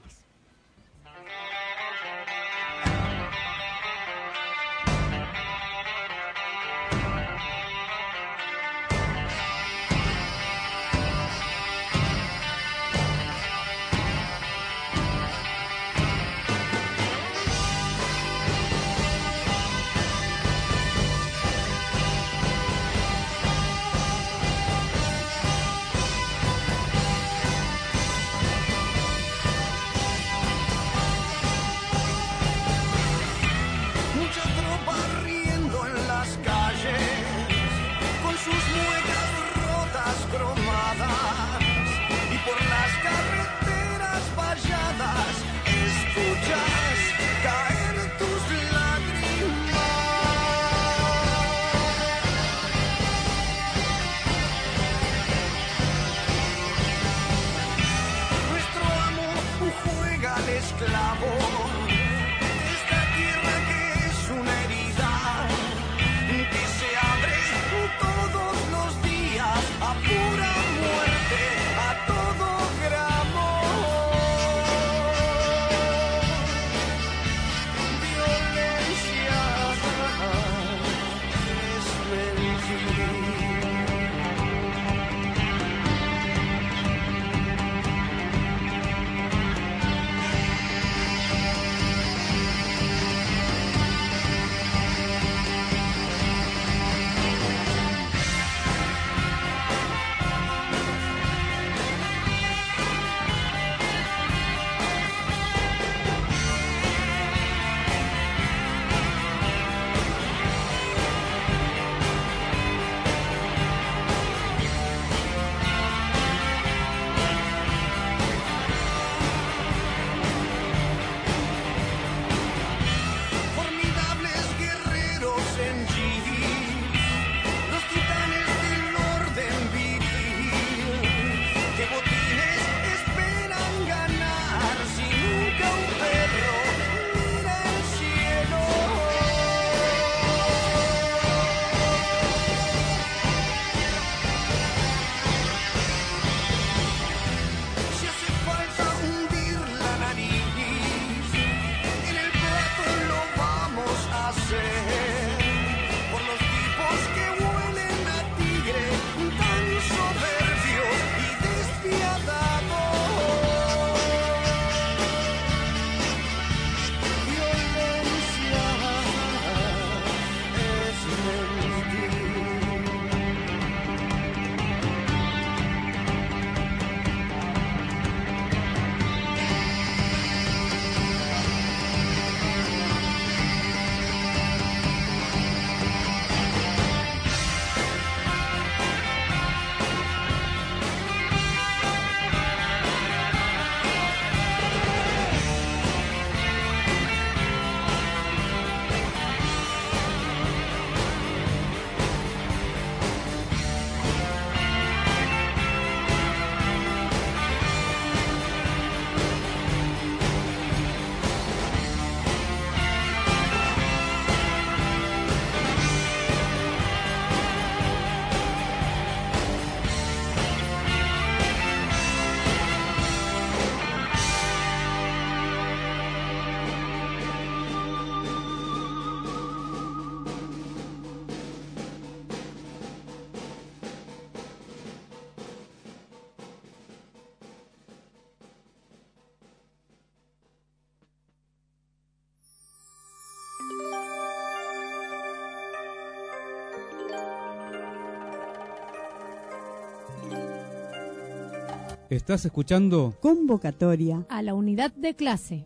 Estás escuchando Convocatoria a la unidad de clase.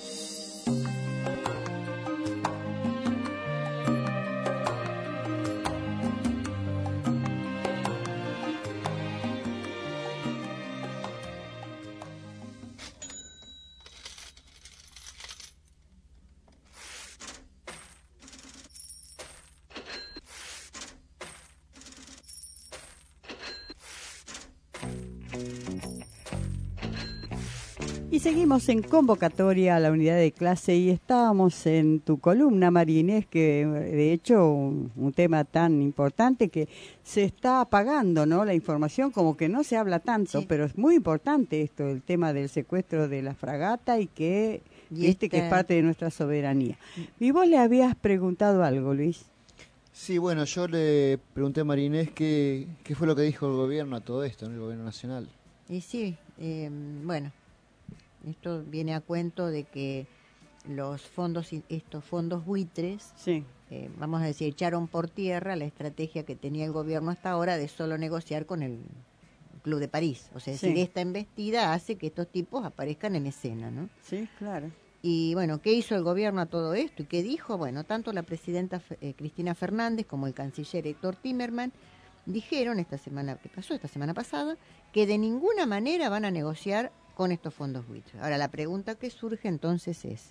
Y seguimos en convocatoria a la unidad de clase y estábamos en tu columna, María Inés, que de hecho un, un tema tan importante que se está apagando, ¿no? La información como que no se habla tanto, sí. Pero es muy importante esto, el tema del secuestro de la fragata y que y este esta... que es parte de nuestra soberanía. Y vos le habías preguntado algo, Luis. Sí, bueno, yo le pregunté a María Inés qué, qué fue lo que dijo el gobierno a todo esto, ¿no? El gobierno nacional. Y sí, eh, bueno... Esto viene a cuento de que los fondos, estos fondos buitres, sí. eh, vamos a decir, echaron por tierra la estrategia que tenía el gobierno hasta ahora de solo negociar con el Club de París. O sea, es sí. decir, esta embestida hace que estos tipos aparezcan en escena, ¿no? Sí, claro. Y bueno, ¿qué hizo el gobierno a todo esto? ¿Y qué dijo? Bueno, tanto la presidenta eh, Cristina Fernández como el canciller Héctor Timerman dijeron esta semana que pasó, esta semana pasada, que de ninguna manera van a negociar con estos fondos buitres. Ahora, la pregunta que surge entonces es,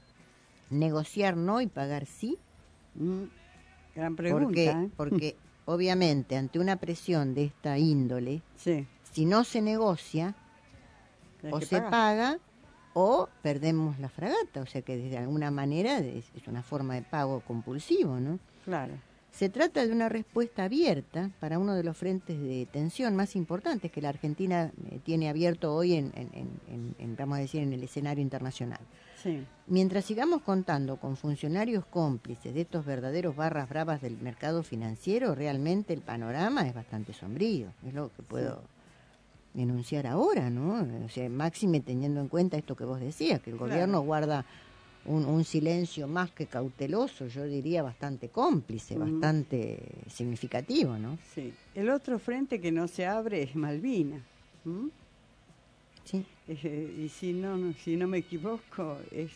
¿negociar no y pagar sí? Mm, gran pregunta. Porque, ¿eh? porque obviamente, ante una presión de esta índole, sí. si no se negocia, Tienes o que se pagar. paga, o perdemos la fragata. O sea que de alguna manera es, es una forma de pago compulsivo, ¿no? Claro. Se trata de una respuesta abierta para uno de los frentes de tensión más importantes que la Argentina eh, tiene abierto hoy en, en, en, en, vamos a decir, en el escenario internacional. Sí. Mientras sigamos contando con funcionarios cómplices de estos verdaderos barras bravas del mercado financiero, realmente el panorama es bastante sombrío. Es lo que puedo sí. enunciar ahora, ¿no? O sea, máxime teniendo en cuenta esto que vos decías, que el claro. gobierno guarda Un, un silencio más que cauteloso, yo diría bastante cómplice, mm. bastante significativo, ¿no? Sí. El otro frente que no se abre es Malvinas. ¿Mm? Sí. Eh, y si no, no, si no me equivoco, es,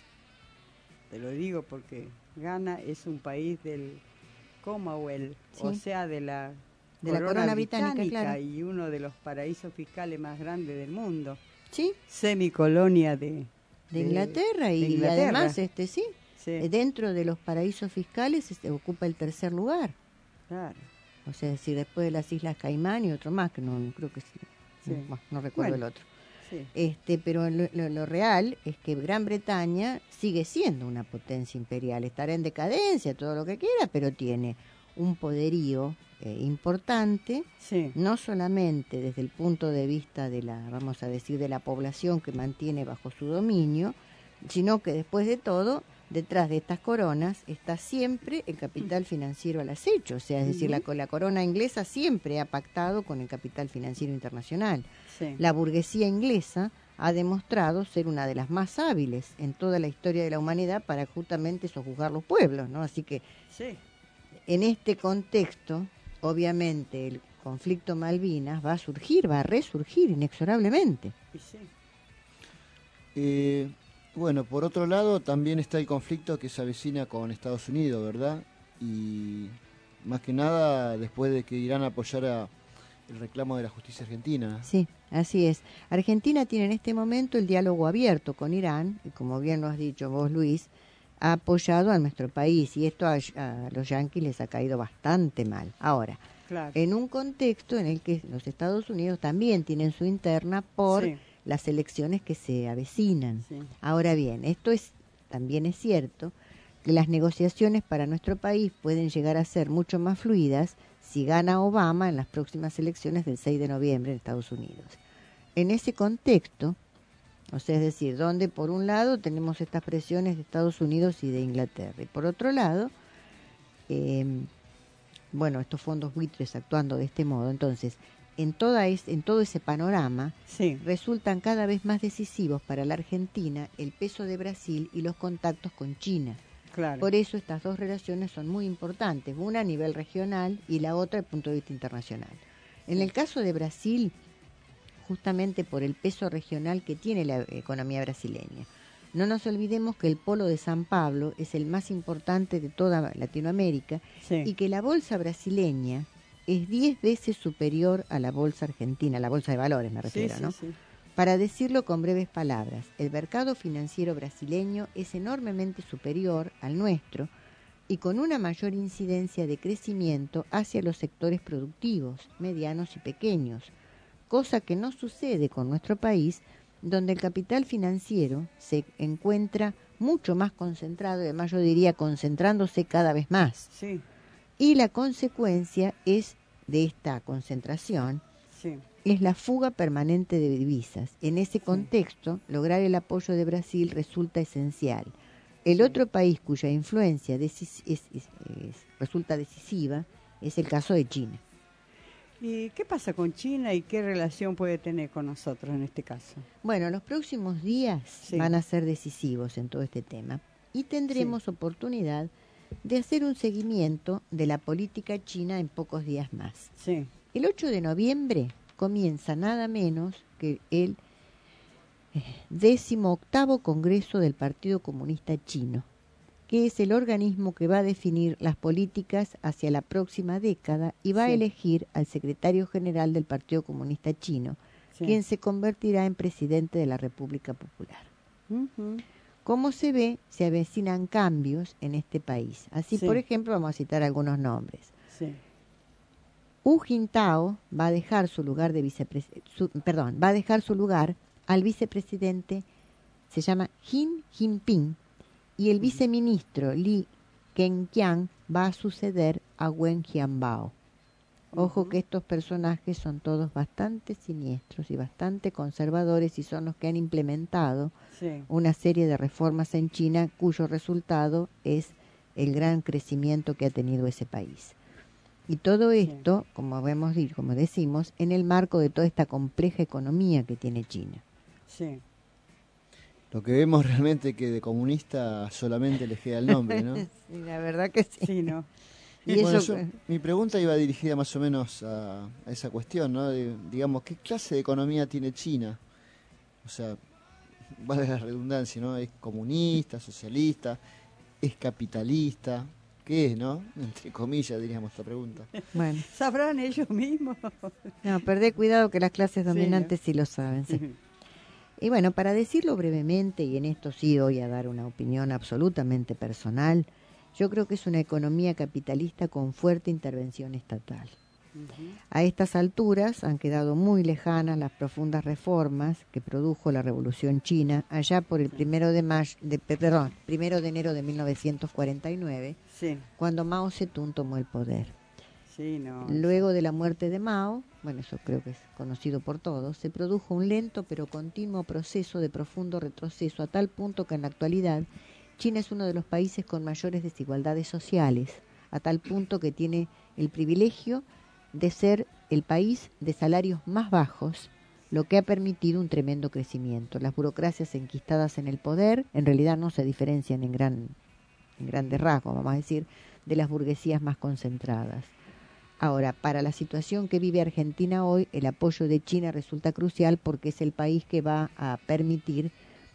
te lo digo porque Ghana es un país del Commonwealth, sí. o sea, de la, de corona, la corona británica, británica claro. Y uno de los paraísos fiscales más grandes del mundo. Sí. Semicolonia de... De Inglaterra y, de Inglaterra. y además este sí, sí, dentro de los paraísos fiscales este, ocupa el tercer lugar. Claro. O sea, si después de las Islas Caimán y otro más, que no creo que sí, sí. No, no recuerdo bueno, el otro. Sí. Este, pero lo, lo, lo real es que Gran Bretaña sigue siendo una potencia imperial, estará en decadencia, todo lo que quiera, pero tiene un poderío eh, importante, sí. no solamente desde el punto de vista de la, vamos a decir, de la población que mantiene bajo su dominio, sino que después de todo, detrás de estas coronas está siempre el capital financiero al acecho, o sea, es decir, uh-huh. la, la corona inglesa siempre ha pactado con el capital financiero internacional. Sí. La burguesía inglesa ha demostrado ser una de las más hábiles en toda la historia de la humanidad para justamente sojuzgar los pueblos, ¿no? Así que sí. en este contexto, obviamente, el conflicto Malvinas va a surgir, va a resurgir inexorablemente. Sí. Eh, bueno, por otro lado, también está el conflicto que se avecina con Estados Unidos, ¿verdad? Y más que nada, después de que Irán apoyara el reclamo de la justicia argentina. Sí, así es. Argentina tiene en este momento el diálogo abierto con Irán, y como bien lo has dicho vos, Luis, ha apoyado a nuestro país, y esto a, a los yanquis les ha caído bastante mal. Ahora, claro. en un contexto en el que los Estados Unidos también tienen su interna por sí. las elecciones que se avecinan. Sí. Ahora bien, esto es también es cierto que las negociaciones para nuestro país pueden llegar a ser mucho más fluidas si gana Obama en las próximas elecciones del seis de noviembre en Estados Unidos. En ese contexto, o sea, es decir, donde por un lado tenemos estas presiones de Estados Unidos y de Inglaterra, y por otro lado, eh, bueno, estos fondos buitres actuando de este modo, entonces, en, toda es, en todo ese panorama, sí. resultan cada vez más decisivos para la Argentina el peso de Brasil y los contactos con China. Claro. Por eso estas dos relaciones son muy importantes, una a nivel regional y la otra desde el punto de vista internacional. En el caso de Brasil, justamente por el peso regional que tiene la economía brasileña, no nos olvidemos que el polo de San Pablo es el más importante de toda Latinoamérica, sí, y que la bolsa brasileña es diez veces superior a la bolsa argentina, la bolsa de valores me refiero, sí, ¿no? Sí, sí. Para decirlo con breves palabras, el mercado financiero brasileño es enormemente superior al nuestro y con una mayor incidencia de crecimiento hacia los sectores productivos, medianos y pequeños, cosa que no sucede con nuestro país, donde el capital financiero se encuentra mucho más concentrado, y además yo diría concentrándose cada vez más. Sí. Y la consecuencia es de esta concentración, sí, es la fuga permanente de divisas. En ese contexto, sí, lograr el apoyo de Brasil resulta esencial. El sí. otro país cuya influencia decis- es, es, es, resulta decisiva es el caso de China. ¿Y qué pasa con China y qué relación puede tener con nosotros en este caso? Bueno, los próximos días sí. van a ser decisivos en todo este tema y tendremos sí. oportunidad de hacer un seguimiento de la política china en pocos días más. Sí. El ocho de noviembre comienza nada menos que el décimo octavo Congreso del Partido Comunista Chino, que es el organismo que va a definir las políticas hacia la próxima década y va sí. a elegir al secretario general del Partido Comunista Chino, sí. quien se convertirá en presidente de la República Popular. Uh-huh. Como se ve, se avecinan cambios en este país. Así, sí. por ejemplo, vamos a citar algunos nombres. Sí. Hu Jintao va a dejar su lugar de vicepresidente, perdón, va a dejar su lugar al vicepresidente, se llama Jin Jinping, y el viceministro Li Keqiang va a suceder a Wen Jianbao. Ojo uh-huh. que estos personajes son todos bastante siniestros y bastante conservadores y son los que han implementado sí. una serie de reformas en China cuyo resultado es el gran crecimiento que ha tenido ese país. Y todo esto, sí. como vemos, como decimos, en el marco de toda esta compleja economía que tiene China. Sí. Lo que vemos realmente que de comunista solamente les queda el nombre, ¿no? Sí, la verdad que sí. Sí, ¿no? Y bueno, eso, yo, mi pregunta iba dirigida más o menos a, a esa cuestión, ¿no? De, digamos, ¿qué clase de economía tiene China? O sea, vale la redundancia, ¿no? ¿Es comunista, socialista, es capitalista? ¿Qué es, no? Entre comillas diríamos esta pregunta. Bueno. ¿Sabrán ellos mismos? No, perdé cuidado que las clases dominantes sí, ¿no? sí lo saben, sí. Uh-huh. Y bueno, para decirlo brevemente, y en esto sí voy a dar una opinión absolutamente personal, yo creo que es una economía capitalista con fuerte intervención estatal. Uh-huh. A estas alturas han quedado muy lejanas las profundas reformas que produjo la Revolución China allá por el primero de mayo, de, perdón, primero de enero de mil novecientos cuarenta y nueve, sí. cuando Mao Zedong tomó el poder. Sí, no. Luego de la muerte de Mao, bueno, eso creo que es conocido por todos, se produjo un lento pero continuo proceso de profundo retroceso a tal punto que en la actualidad China es uno de los países con mayores desigualdades sociales, a tal punto que tiene el privilegio de ser el país de salarios más bajos, lo que ha permitido un tremendo crecimiento. Las burocracias enquistadas en el poder en realidad no se diferencian en, gran, en grandes rasgos, vamos a decir, de las burguesías más concentradas. Ahora, para la situación que vive Argentina hoy, el apoyo de China resulta crucial porque es el país que va a permitir,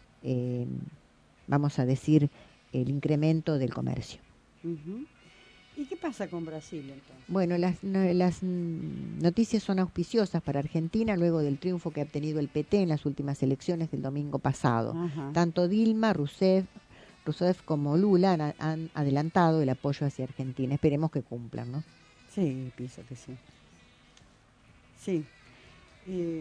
eh, vamos a decir, el incremento del comercio. Uh-huh. ¿Y qué pasa con Brasil entonces? Bueno, las, no, las noticias son auspiciosas para Argentina luego del triunfo que ha obtenido el P T en las últimas elecciones del domingo pasado. Uh-huh. Tanto Dilma Rousseff, Rousseff como Lula han, han adelantado el apoyo hacia Argentina. Esperemos que cumplan, ¿no? Sí, pienso que sí. Sí. Eh,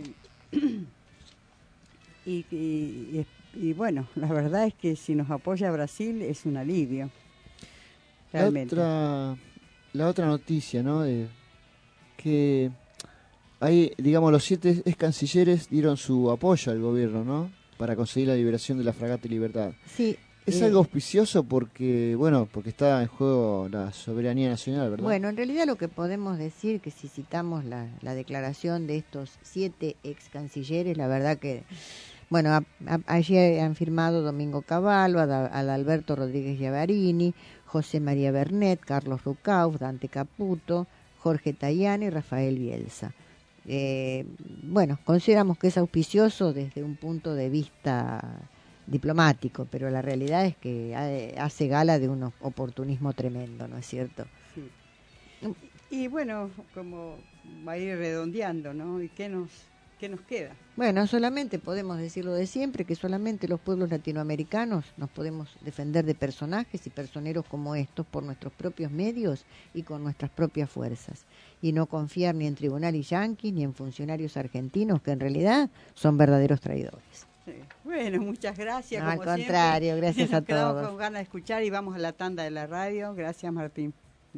y, y, y bueno, la verdad es que si nos apoya Brasil es un alivio. Realmente. La otra, la otra noticia, ¿no? De que hay, digamos, los siete ex cancilleres dieron su apoyo al gobierno, ¿no? Para conseguir la liberación de la fragata Libertad. Sí. Es eh, algo auspicioso porque, bueno, porque está en juego la soberanía nacional, ¿verdad? Bueno, en realidad lo que podemos decir, que si citamos la, la declaración de estos siete ex cancilleres, la verdad que Bueno, a, a, allí han firmado Domingo Cavallo, Adalberto Rodríguez Giavarini, José María Bernet, Carlos Rucauf, Dante Caputo, Jorge Tayani y Rafael Bielsa. Eh, bueno, consideramos que es auspicioso desde un punto de vista diplomático, pero la realidad es que hace gala de un oportunismo tremendo, ¿no es cierto? Sí. Y bueno, como va a ir redondeando, ¿no? ¿Y qué nos, qué nos queda? Bueno, solamente podemos decirlo de siempre, que solamente los pueblos latinoamericanos nos podemos defender de personajes y personeros como estos por nuestros propios medios y con nuestras propias fuerzas. Y no confiar ni en tribunales yanquis ni en funcionarios argentinos, que en realidad son verdaderos traidores. Sí. Bueno, muchas gracias. No, como al contrario, siempre. gracias Nos a quedamos todos. con ganas de escuchar y vamos a la tanda de la radio. Gracias, Martín.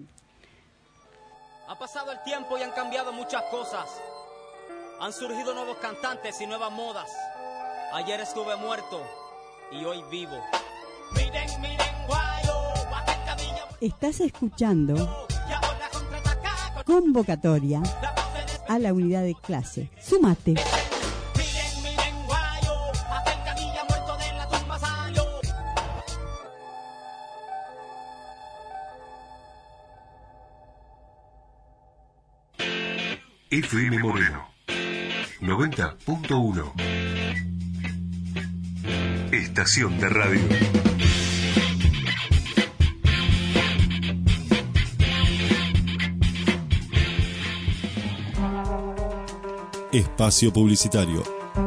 Ha pasado el tiempo y han cambiado muchas cosas. Han surgido nuevos cantantes y nuevas modas. Ayer estuve muerto y hoy vivo. Miren, miren, guayo, Estás escuchando Convocatoria a la unidad de clase. Súmate. F M Moreno noventa punto uno. Estación de radio. Espacio publicitario.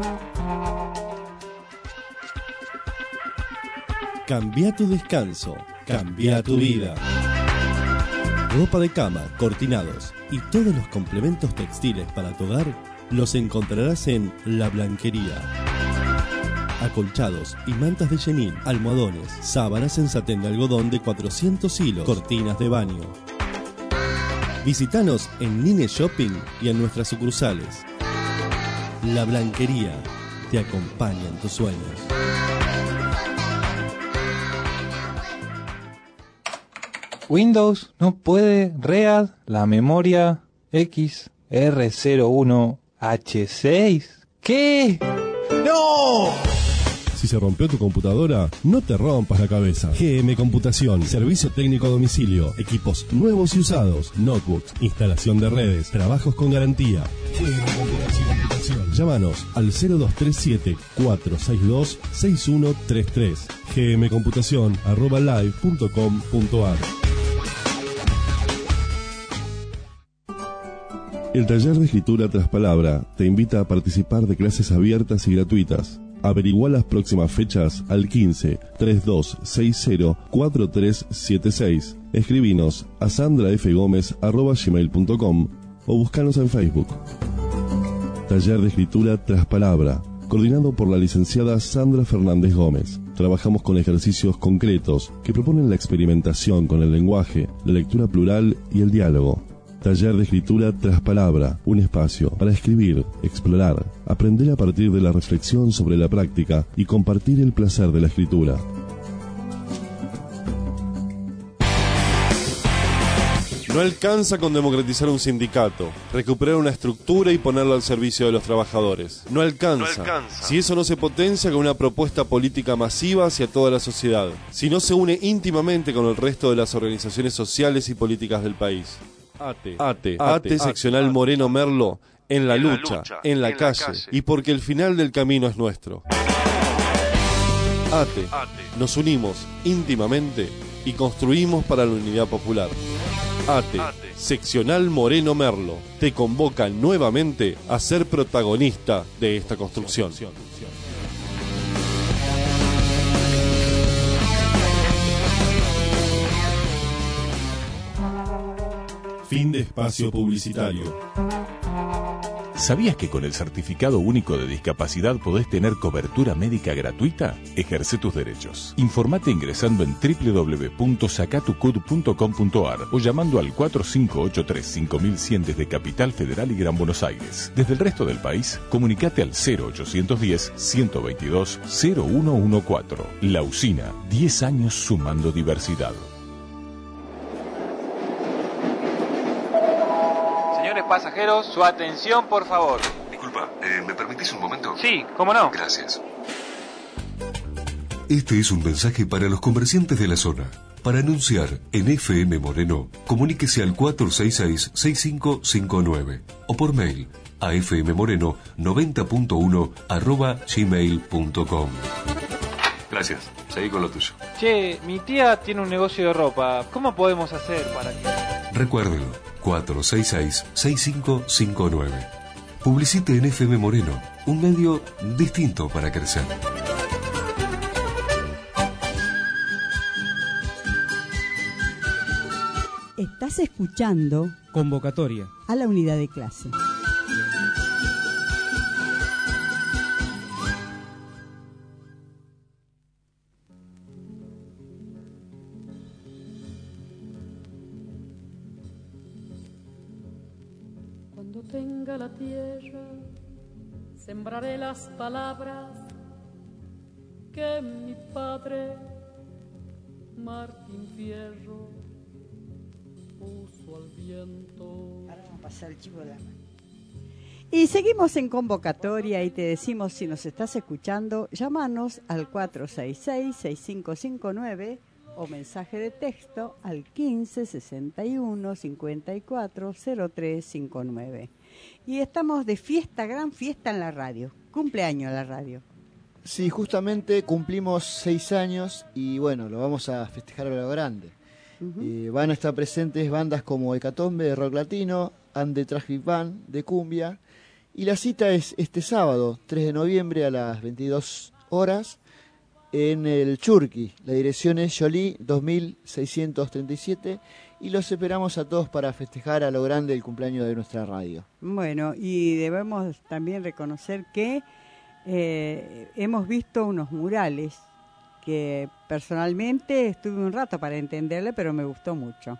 Cambia tu descanso, cambia tu vida. Ropa de cama, cortinados y todos los complementos textiles para tu hogar los encontrarás en La Blanquería. Acolchados y mantas de chenil, almohadones, sábanas en satén de algodón de cuatrocientos hilos, cortinas de baño. Visítanos en Nine Shopping y en nuestras sucursales. La Blanquería te acompaña en tus sueños. Windows no puede read la memoria X R cero uno H seis. ¿Qué? ¡No! Si se rompió tu computadora, no te rompas la cabeza. G M Computación, servicio técnico a domicilio, equipos nuevos y usados, notebooks, instalación de redes, trabajos con garantía. G M Computación. Llámanos al cero dos tres siete, cuatro seis dos, seis uno tres tres. gmcomputación arroba live punto com punto ar. El taller de escritura tras palabra te invita a participar de clases abiertas y gratuitas. Averigua las próximas fechas al quince, treinta y dos sesenta, cuarenta y tres setenta y seis. Escribinos a sandrafgomez arroba gmail punto com o búscanos en Facebook. Taller de escritura tras palabra, coordinado por la licenciada Sandra Fernández Gómez. Trabajamos con ejercicios concretos que proponen la experimentación con el lenguaje, la lectura plural y el diálogo. Taller de escritura tras palabra, un espacio para escribir, explorar, aprender a partir de la reflexión sobre la práctica y compartir el placer de la escritura. No alcanza con democratizar un sindicato, recuperar una estructura y ponerla al servicio de los trabajadores. No alcanza, no alcanza. Si eso no se potencia con una propuesta política masiva hacia toda la sociedad, si no se une íntimamente con el resto de las organizaciones sociales y políticas del país. ATE, ATE, ATE seccional Moreno Merlo, en la lucha, en la calle, y porque el final del camino es nuestro. ATE, nos unimos íntimamente y construimos para la unidad popular. ATE, seccional Moreno Merlo, te convoca nuevamente a ser protagonista de esta construcción. Fin de espacio publicitario. ¿Sabías que con el Certificado Único de Discapacidad podés tener cobertura médica gratuita? Ejerce tus derechos. Informate ingresando en doble u doble u doble u punto sacatucud punto com punto ar o llamando al cuatro cinco ocho tres cinco mil cien desde Capital Federal y Gran Buenos Aires. Desde el resto del país, comunicate al cero ochocientos diez, ciento veintidós, cero uno catorce. La Usina, diez años sumando diversidad. Pasajeros, su atención, por favor. Disculpa, eh, ¿me permitís un momento? Sí, ¿cómo no? Gracias. Este es un mensaje para los comerciantes de la zona. Para anunciar en F M Moreno, comuníquese al cuatro seis seis, seis cinco cinco nueve o por mail a fmmoreno noventa punto uno arroba gmail punto com. Gracias, seguí con lo tuyo. Che, mi tía tiene un negocio de ropa. ¿Cómo podemos hacer para que...? Recuérdelo, cuatro seis seis, seis cinco cinco nueve. Publicite en F M Moreno, un medio distinto para crecer. Estás escuchando Convocatoria a la unidad de clase. Cuando tenga la tierra, sembraré las palabras que mi padre Martín Fierro puso al viento. Ahora vamos a pasar el chivo de la mano. Y seguimos en convocatoria y te decimos, si nos estás escuchando, llámanos al cuatro seis seis, seis cinco cinco nueve o mensaje de texto al quince, sesenta y uno, cincuenta y cuatro, cero tres cincuenta y nueve. Y estamos de fiesta, gran fiesta en la radio, cumpleaños la radio. Sí, justamente cumplimos seis años y bueno, lo vamos a festejar a lo grande. Uh-huh. eh, van a estar presentes bandas como Hecatombe de rock latino, Ande Trash Big Band de cumbia, y la cita es este sábado, tres de noviembre a las veintidós horas en el Churqui. La dirección es Jolie dos mil seiscientos treinta y siete y los esperamos a todos para festejar a lo grande el cumpleaños de nuestra radio. Bueno, y debemos también reconocer que eh, hemos visto unos murales que personalmente estuve un rato para entenderle, pero me gustó mucho.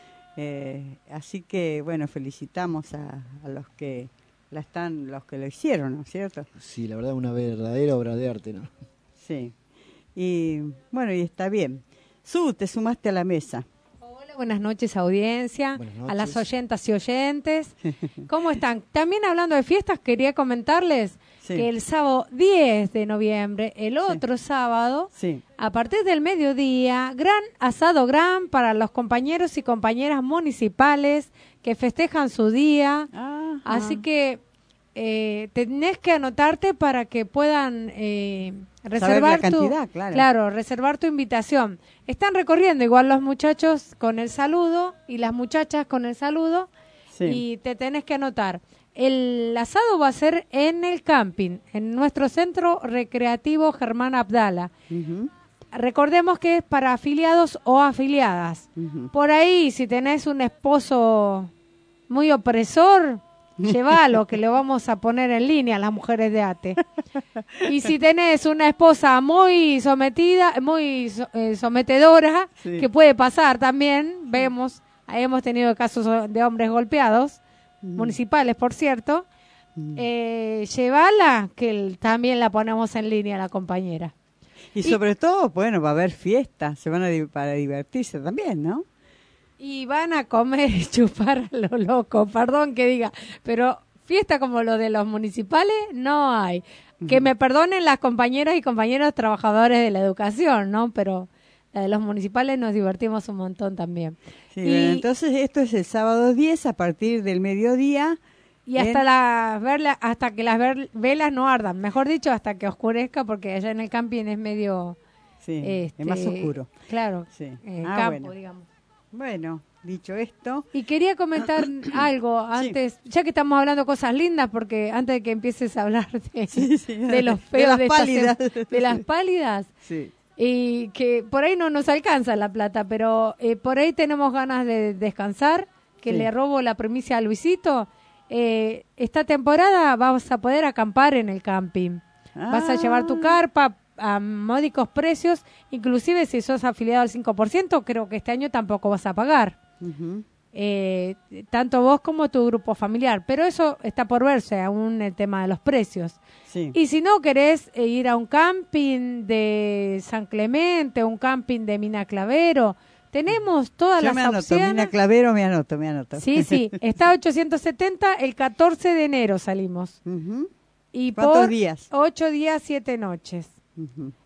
Eh, así que, bueno, felicitamos a, a los que la están, los que lo hicieron, ¿no es cierto? Sí, la verdad, una verdadera obra de arte, ¿no? Sí. Y, bueno, y está bien. Su, te sumaste a la mesa. Hola, buenas noches, audiencia, buenas noches. A las oyentas y oyentes. ¿Cómo están? También hablando de fiestas, quería comentarles sí. que el sábado diez de noviembre, el otro sí. sábado, sí. a partir del mediodía, gran asado gran para los compañeros y compañeras municipales que festejan su día. Ajá. Así que eh, tenés que anotarte para que puedan eh, reservar la tu cantidad, claro. claro, reservar tu invitación. Están recorriendo igual los muchachos con el saludo y las muchachas con el saludo sí. y te tenés que anotar. El asado va a ser en el camping, en nuestro centro recreativo Germán Abdala. Uh-huh. Recordemos que es para afiliados o afiliadas. Uh-huh. Por ahí, si tenés un esposo muy opresor, llévalo, que le vamos a poner en línea a las mujeres de ATE. Y si tenés una esposa muy sometida, muy eh, sometedora, sí. que puede pasar también, vemos, hemos tenido casos de hombres golpeados, mm. municipales, por cierto, mm. eh, llévala, que el, también la ponemos en línea a la compañera. Y, y sobre todo, bueno, va a haber fiestas, se van a para divertirse también, ¿no? Y van a comer y chupar a lo loco, perdón que diga, pero fiesta como lo de los municipales no hay. Uh-huh. Que me perdonen las compañeras y compañeros trabajadores de la educación, ¿no? Pero la de los municipales nos divertimos un montón también. Sí, y, bueno, entonces esto es el sábado diez a partir del mediodía. Y hasta, en... las verla, hasta que las ver, velas no ardan, mejor dicho, hasta que oscurezca, porque allá en el camping es medio... Sí, este, es más oscuro. Claro, sí. eh, ah, campo, bueno. digamos. Bueno, dicho esto... Y quería comentar algo antes, sí. ya que estamos hablando cosas lindas, porque antes de que empieces a hablar de, sí, sí, de los feos, de las pálidas, de, de las pálidas, sí. y que por ahí no nos alcanza la plata, pero eh, por ahí tenemos ganas de descansar, que sí. le robo la primicia a Luisito. Eh, esta temporada vas a poder acampar en el camping. Ah. Vas a llevar tu carpa a módicos precios, inclusive si sos afiliado al cinco por ciento, creo que este año tampoco vas a pagar. Uh-huh. eh, tanto vos como tu grupo familiar, pero eso está por verse aún el tema de los precios. Sí. Y si no querés eh, ir a un camping de San Clemente, un camping de Mina Clavero, tenemos todas Yo las me anoto, opciones. Mina Clavero me anoto, me anoto. Sí, sí, está ochocientos setenta, el catorce de enero salimos. Uh-huh. Y ¿Cuántos por días? ocho días, siete noches. Uh-huh.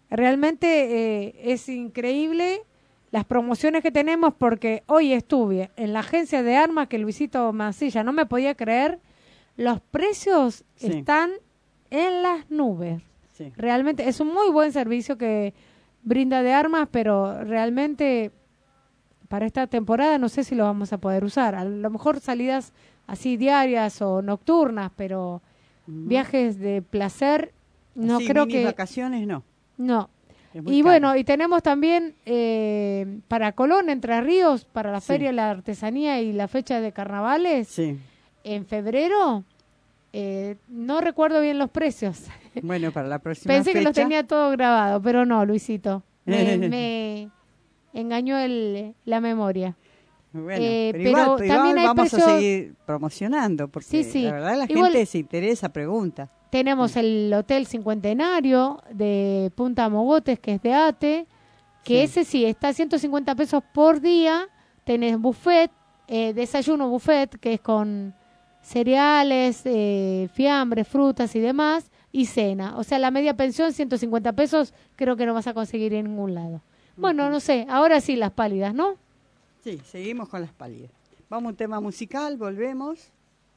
Realmente eh, es increíble las promociones que tenemos, porque hoy estuve en la agencia de armas que Luisito Mancilla no me podía creer, los precios Sí. están en las nubes. Sí. Realmente es un muy buen servicio que brinda de armas, pero realmente para esta temporada no sé si lo vamos a poder usar. A lo mejor salidas así diarias o nocturnas, pero Ujú. viajes de placer no Así, creo minis que... vacaciones no. No. Es muy Y caro. bueno, y tenemos también eh, para Colón, Entre Ríos, para la Sí. Feria de la Artesanía y la fecha de carnavales, Sí. en febrero, eh, no recuerdo bien los precios. Bueno, para la próxima Pensé que los fecha- tenía todo grabado, pero no, Luisito. Me, me engañó el, la memoria. Bueno, Eh, pero, pero igual, pero también igual hay vamos precios- a seguir promocionando, porque Sí, sí. la verdad la Igual- gente se interesa, pregunta. Tenemos el Hotel Cincuentenario de Punta Mogotes, que es de ATE, que Sí. ese sí está a ciento cincuenta pesos por día. Tenés buffet, eh, desayuno buffet, que es con cereales, eh, fiambres, frutas y demás, y cena. O sea, la media pensión, ciento cincuenta pesos, creo que no vas a conseguir en ningún lado. Bueno, no sé, ahora sí las pálidas, ¿no? Sí, seguimos con las pálidas. Vamos a un tema musical, volvemos.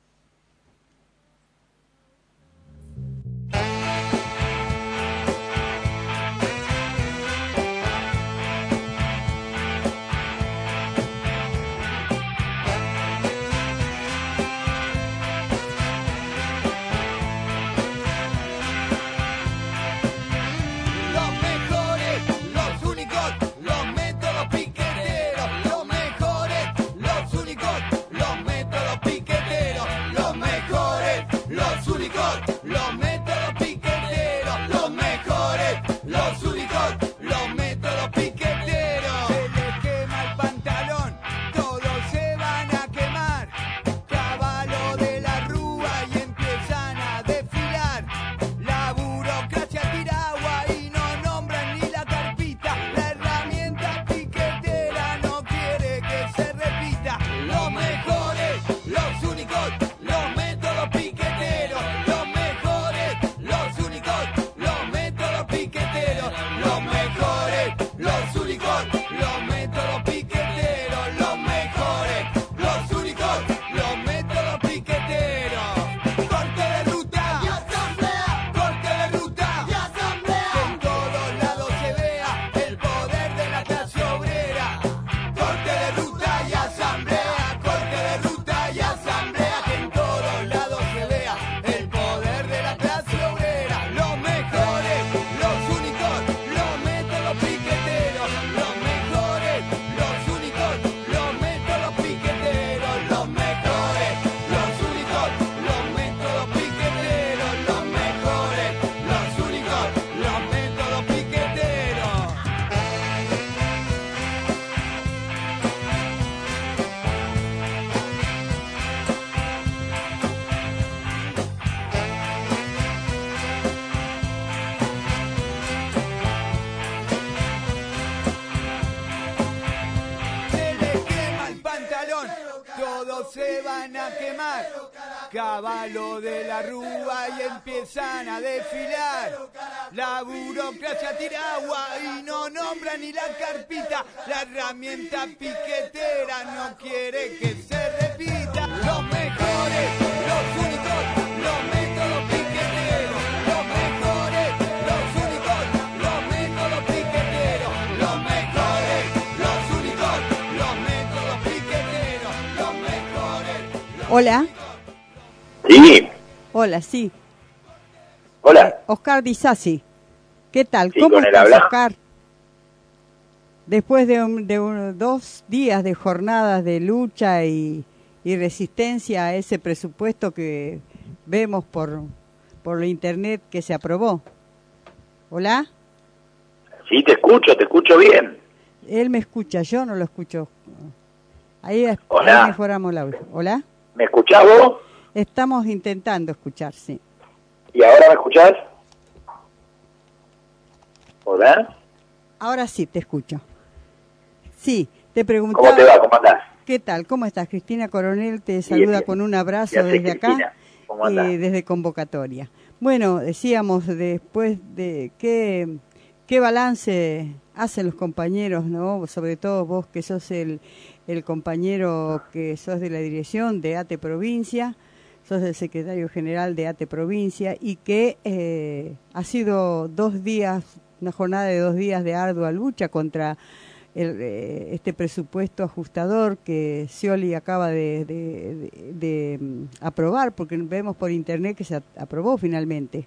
Los mejores, los únicos, los métodos piqueteros. Los mejores, los únicos, los métodos piqueteros. Los mejores, los únicos, los métodos piqueteros. Los mejores, los únicos, los métodos piqueteros. Se les quema el pantalón, todos se van a quemar. Caballo de la rúa y empiezan a desfilar. La burocracia tira agua y no nombran ni la carpita. La herramienta piquetera no quiere que se repita. Los mejores, los únicos, los métodos piqueteros. Los mejores, los únicos, los métodos piqueteros. Los mejores, los únicos, los métodos piqueteros. Los mejores, los únicos, los métodos piqueteros. Corte de ruta y asamblea. Corte de ruta y asamblea. Que en todos lados se vea el poder de la clase obrera. Corte de ruta y asamblea. Corte de ruta y asamblea. Que en todos lados se vea el poder de la clase obrera. Los mejores, los únicos, los métodos piqueteros. Los mejores, los únicos, los métodos piqueteros. Los mejores, los únicos, los métodos piqueteros. Los mejores, los únicos, los métodos piqueteros. Se les quema el pantalón, todos se van a quemar. Caballo de la rúa y empiezan a desfilar. La burocracia tira agua y no nombra ni la carpita. La herramienta piquetera no quiere que se repita. Los mejores, los únicos, los métodos piqueteros. Los mejores, los únicos, los métodos piqueteros. Los mejores, los únicos, los métodos piqueteros. Los mejores. Hola. Sí, Hola, sí. hola. Oscar Disasi. ¿Qué tal? Sí, ¿Cómo con él estás, habla. Oscar? Después de, un- de un- dos días de jornadas de lucha y, y resistencia a ese presupuesto que vemos por, por la internet que se aprobó. ¿Hola? Sí, te escucho, te escucho bien. Él me escucha, yo no lo escucho. Ahí, es- Hola. ahí mejoramos el audio. ¿Hola? ¿Me escuchás vos? Estamos intentando escuchar, sí. ¿Y ahora me escuchás? ¿Hola? Ahora sí, te escucho. Sí, te preguntaba... ¿Cómo te va? ¿Cómo andás? ¿Qué tal? ¿Cómo estás? Cristina Coronel te saluda bien. con un ¿Qué abrazo haces, desde acá, Cristina? ¿Cómo andás? eh, desde convocatoria. Bueno, decíamos después de qué, qué ¿qué balance hacen los compañeros, no? Sobre todo vos que sos el, el compañero que sos de la dirección de ATE Provincia, sos el secretario general de ATE Provincia y que eh, ha sido dos días, una jornada de dos días de ardua lucha contra el, eh, este presupuesto ajustador que Scioli acaba de, de, de, de um, aprobar, porque vemos por internet que se aprobó finalmente.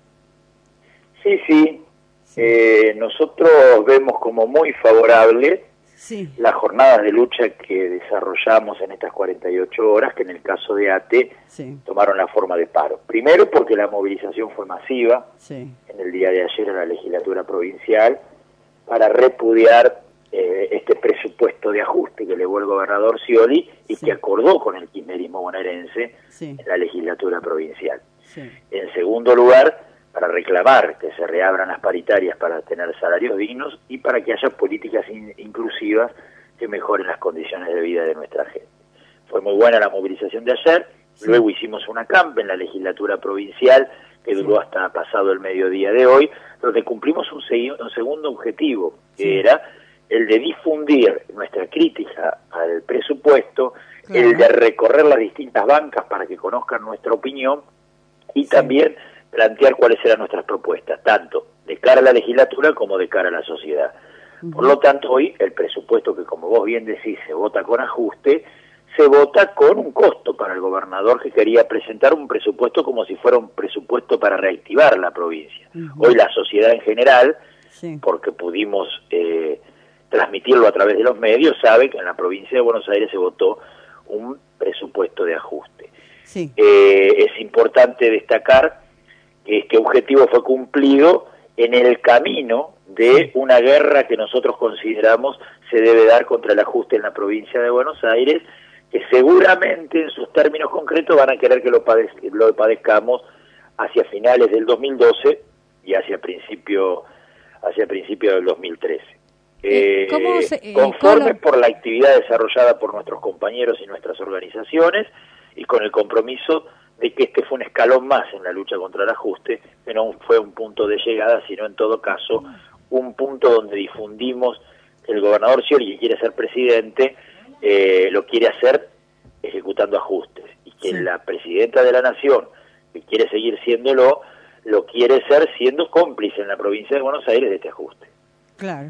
Sí, sí. sí. Eh, nosotros vemos como muy favorable sí. las jornadas de lucha que desarrollamos en estas cuarenta y ocho horas, que en el caso de ATE sí. tomaron la forma de paro. Primero porque la movilización fue masiva sí. en el día de ayer en la legislatura provincial para repudiar eh, este presupuesto de ajuste que elevó el gobernador Scioli y sí. que acordó con el kirchnerismo bonaerense sí. en la legislatura provincial. Sí. En segundo lugar, para reclamar que se reabran las paritarias para tener salarios dignos y para que haya políticas in inclusivas que mejoren las condiciones de vida de nuestra gente. Fue muy buena la movilización de ayer, sí. luego hicimos una camp en la legislatura provincial que duró sí. hasta pasado el mediodía de hoy, donde cumplimos un, un segundo objetivo, que sí. era el de difundir nuestra crítica al presupuesto, claro. el de recorrer las distintas bancas para que conozcan nuestra opinión y sí. también plantear cuáles eran nuestras propuestas, tanto de cara a la legislatura como de cara a la sociedad. Uh-huh. Por lo tanto, hoy el presupuesto que, como vos bien decís, se vota con ajuste, se vota con un costo para el gobernador que quería presentar un presupuesto como si fuera un presupuesto para reactivar la provincia. Uh-huh. Hoy la sociedad en general, sí. porque pudimos eh, transmitirlo a través de los medios, sabe que en la provincia de Buenos Aires se votó un presupuesto de ajuste. Sí. Eh, es importante destacar que este objetivo fue cumplido en el camino de una guerra que nosotros consideramos se debe dar contra el ajuste en la provincia de Buenos Aires, que seguramente en sus términos concretos van a querer que lo, padez lo padezcamos hacia finales del dos mil doce y hacia principio, hacia principio del dos mil trece. Eh, ¿Cómo se, eh, conforme ¿cómo? por la actividad desarrollada por nuestros compañeros y nuestras organizaciones y con el compromiso de que este fue un escalón más en la lucha contra el ajuste, que no fue un punto de llegada, sino en todo caso un punto donde difundimos que el gobernador Scioli, que quiere ser presidente, eh, lo quiere hacer ejecutando ajustes, y que sí. la presidenta de la Nación, que quiere seguir siéndolo, lo quiere ser siendo cómplice en la provincia de Buenos Aires de este ajuste. Claro.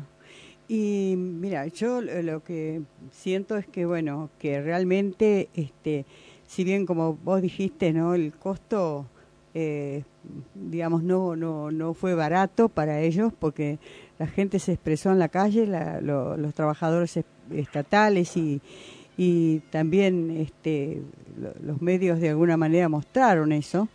Y mira, yo lo que siento es que, bueno, que realmente, este, si bien como vos dijiste, ¿no? El costo, eh, digamos, no, no, no fue barato para ellos, porque la gente se expresó en la calle, la, lo, los trabajadores estatales y, y también este, lo, los medios de alguna manera mostraron eso.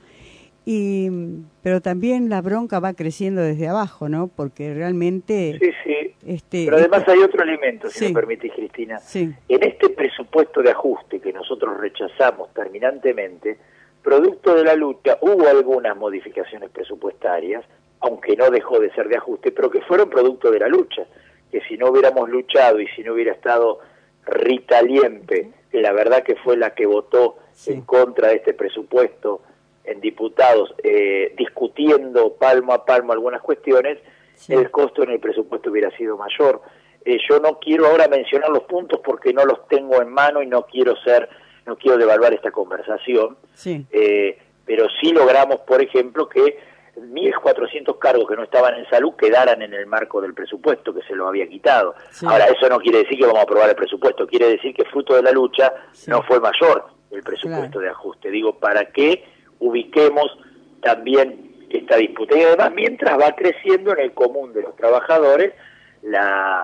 Y pero también la bronca va creciendo desde abajo, ¿no? Porque realmente... Sí, sí. Este, pero además este, hay otro elemento, si sí. me permitís, Cristina. Sí. En este presupuesto de ajuste que nosotros rechazamos terminantemente, producto de la lucha, hubo algunas modificaciones presupuestarias, aunque no dejó de ser de ajuste, pero que fueron producto de la lucha. Que si no hubiéramos luchado y si no hubiera estado Rita Liempe, que la verdad que fue la que votó sí. en contra de este presupuesto en diputados, eh, discutiendo palmo a palmo algunas cuestiones, sí. el costo en el presupuesto hubiera sido mayor. Eh, yo no quiero ahora mencionar los puntos porque no los tengo en mano y no quiero ser, no quiero devaluar esta conversación, sí. eh, pero sí logramos, por ejemplo, que mil cuatrocientos cargos que no estaban en salud quedaran en el marco del presupuesto que se lo había quitado. Sí. Ahora, eso no quiere decir que vamos a aprobar el presupuesto, quiere decir que fruto de la lucha sí. no fue mayor el presupuesto claro. de ajuste. Digo, ¿para qué ubiquemos también esta disputa? Y además, mientras va creciendo en el común de los trabajadores la,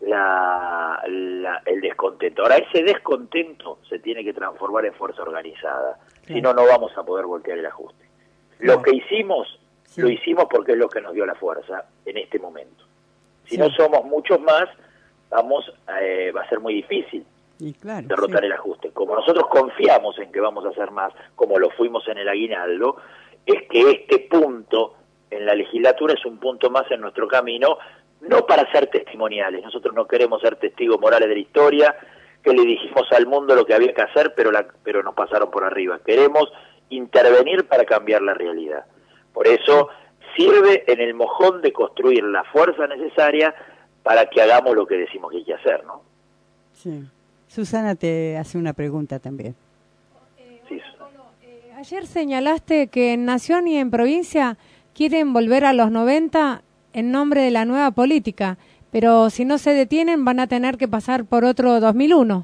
la, la, el descontento. Ahora, ese descontento se tiene que transformar en fuerza organizada, sí. si no, no vamos a poder voltear el ajuste. Lo no. que hicimos, sí. lo hicimos porque es lo que nos dio la fuerza en este momento. Si sí. no somos muchos más, vamos eh, va a ser muy difícil. Y claro, derrotar sí. el ajuste. Como nosotros confiamos en que vamos a hacer más, como lo fuimos en el aguinaldo, es que este punto en la legislatura es un punto más en nuestro camino, no para ser testimoniales. Nosotros no queremos ser testigos morales de la historia, que le dijimos al mundo lo que había que hacer, pero, la, pero nos pasaron por arriba. Queremos intervenir para cambiar la realidad. Por eso sirve en el mojón de construir la fuerza necesaria para que hagamos lo que decimos que hay que hacer, ¿no? Sí. Susana te hace una pregunta también. Sí, eh, ayer señalaste que en Nación y en provincia quieren volver a los noventa en nombre de la nueva política, pero si no se detienen van a tener que pasar por otro dos mil uno.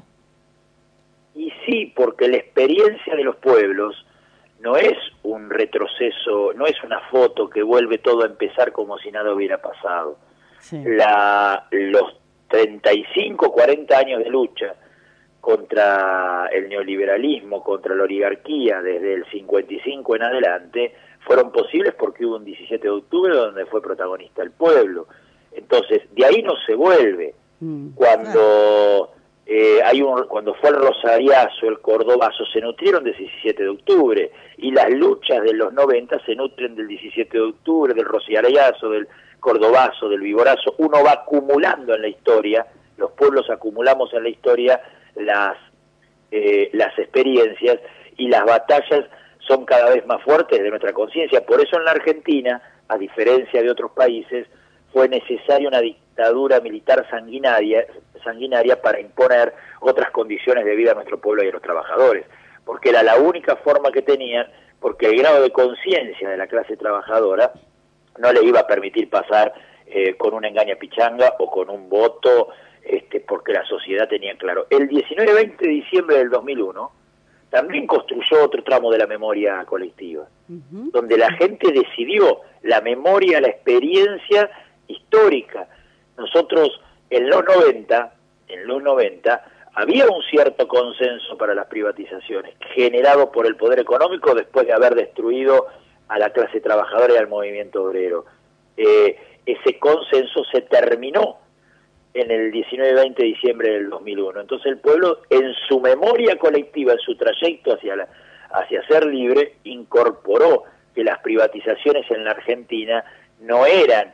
Y sí, porque la experiencia de los pueblos no es un retroceso, no es una foto que vuelve todo a empezar como si nada hubiera pasado. Sí. La, los treinta y cinco, cuarenta años de lucha contra el neoliberalismo, contra la oligarquía, desde el cincuenta y cinco en adelante, fueron posibles porque hubo un diecisiete de octubre donde fue protagonista el pueblo. Entonces, de ahí no se vuelve. Mm, cuando... Eh, hay un, cuando fue el Rosariazo, el Cordobazo, se nutrieron del diecisiete de octubre, y las luchas de los noventa se nutren del diecisiete de octubre, del Rosariazo, del Cordobazo, del Viborazo. Uno va acumulando en la historia, los pueblos acumulamos en la historia las, eh, las experiencias, y las batallas son cada vez más fuertes de nuestra conciencia. Por eso en la Argentina, a diferencia de otros países, fue necesaria una dictadura militar sanguinaria, sanguinaria para imponer otras condiciones de vida a nuestro pueblo y a los trabajadores, porque era la única forma que tenían, porque el grado de conciencia de la clase trabajadora no le iba a permitir pasar eh, con una engaña pichanga o con un voto, este, porque la sociedad tenía claro. El diecinueve veinte de diciembre del dos mil uno también construyó otro tramo de la memoria colectiva, uh-huh. donde la gente decidió la memoria, la experiencia histórica. Nosotros en los noventa, en los noventa, había un cierto consenso para las privatizaciones, generado por el poder económico después de haber destruido a la clase trabajadora y al movimiento obrero. Eh, ese consenso se terminó en el diecinueve veinte de diciembre del dos mil uno. Entonces el pueblo, en su memoria colectiva, en su trayecto hacia, la, hacia ser libre, incorporó que las privatizaciones en la Argentina no eran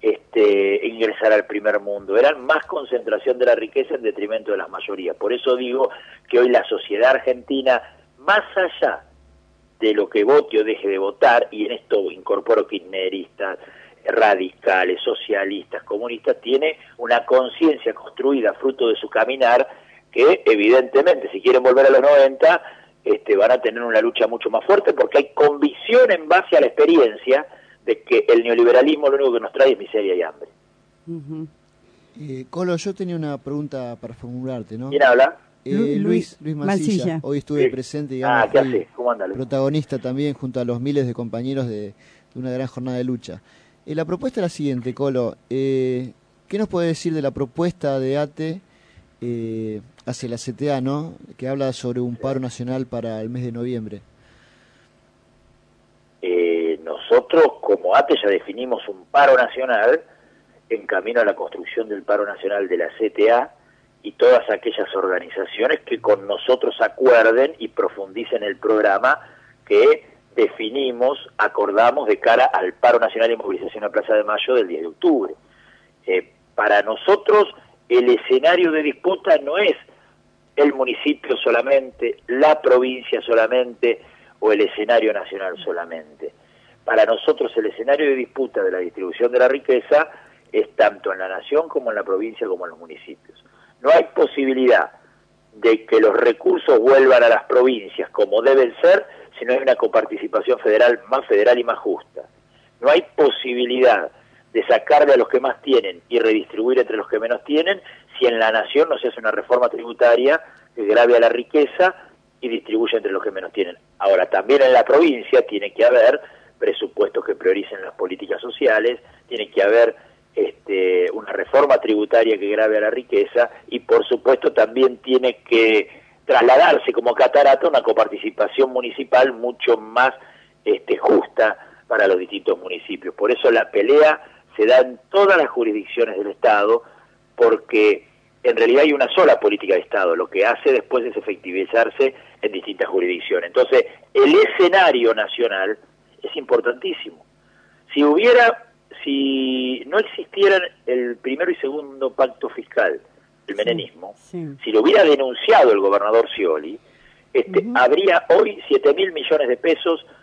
Este, ingresar al primer mundo, eran más concentración de la riqueza en detrimento de las mayorías. Por eso digo que hoy la sociedad argentina, más allá de lo que vote o deje de votar, y en esto incorporo kirchneristas, radicales, socialistas, comunistas, tiene una conciencia construida fruto de su caminar que evidentemente, si quieren volver a los noventa, este, van a tener una lucha mucho más fuerte, porque hay convicción en base a la experiencia de que el neoliberalismo lo único que nos trae es miseria y hambre. Uh-huh. eh, Colo, yo tenía una pregunta para formularte, ¿no? ¿Quién habla? Eh, Luis, Luis Mancilla. Mancilla. Hoy estuve sí. presente, digamos, ah, ¿qué hace? ¿Cómo anda, Luis? Protagonista también junto a los miles de compañeros de, de una gran jornada de lucha. Eh, la propuesta es la siguiente, Colo. Eh, ¿Qué nos puede decir de la propuesta de ATE eh, hacia la C T A, ¿no? Que habla sobre un paro nacional para el mes de noviembre. Eh, nosotros como ATE ya definimos un paro nacional en camino a la construcción del paro nacional de la C T A y todas aquellas organizaciones que con nosotros acuerden y profundicen el programa que definimos, acordamos de cara al paro nacional y movilización a Plaza de Mayo del diez de octubre. Eh, para nosotros el escenario de disputa no es el municipio solamente, la provincia solamente, o el escenario nacional solamente. Para nosotros el escenario de disputa de la distribución de la riqueza es tanto en la nación como en la provincia como en los municipios. No hay posibilidad de que los recursos vuelvan a las provincias como deben ser si no hay una coparticipación federal más federal y más justa. No hay posibilidad de sacarle a los que más tienen y redistribuir entre los que menos tienen si en la nación no se hace una reforma tributaria que grave a la riqueza y distribuye entre los que menos tienen. Ahora, también en la provincia tiene que haber presupuestos que prioricen las políticas sociales, tiene que haber este, una reforma tributaria que grave a la riqueza y, por supuesto, también tiene que trasladarse como catarata una coparticipación municipal mucho más este, justa para los distintos municipios. Por eso la pelea se da en todas las jurisdicciones del Estado, porque en realidad hay una sola política de Estado, lo que hace después es efectivizarse en distintas jurisdicciones. Entonces, el escenario nacional es importantísimo. Si hubiera, si no existieran el primero y segundo pacto fiscal, el menemismo, sí, sí. si lo hubiera denunciado el gobernador Scioli, este, uh-huh. habría hoy siete mil millones de pesos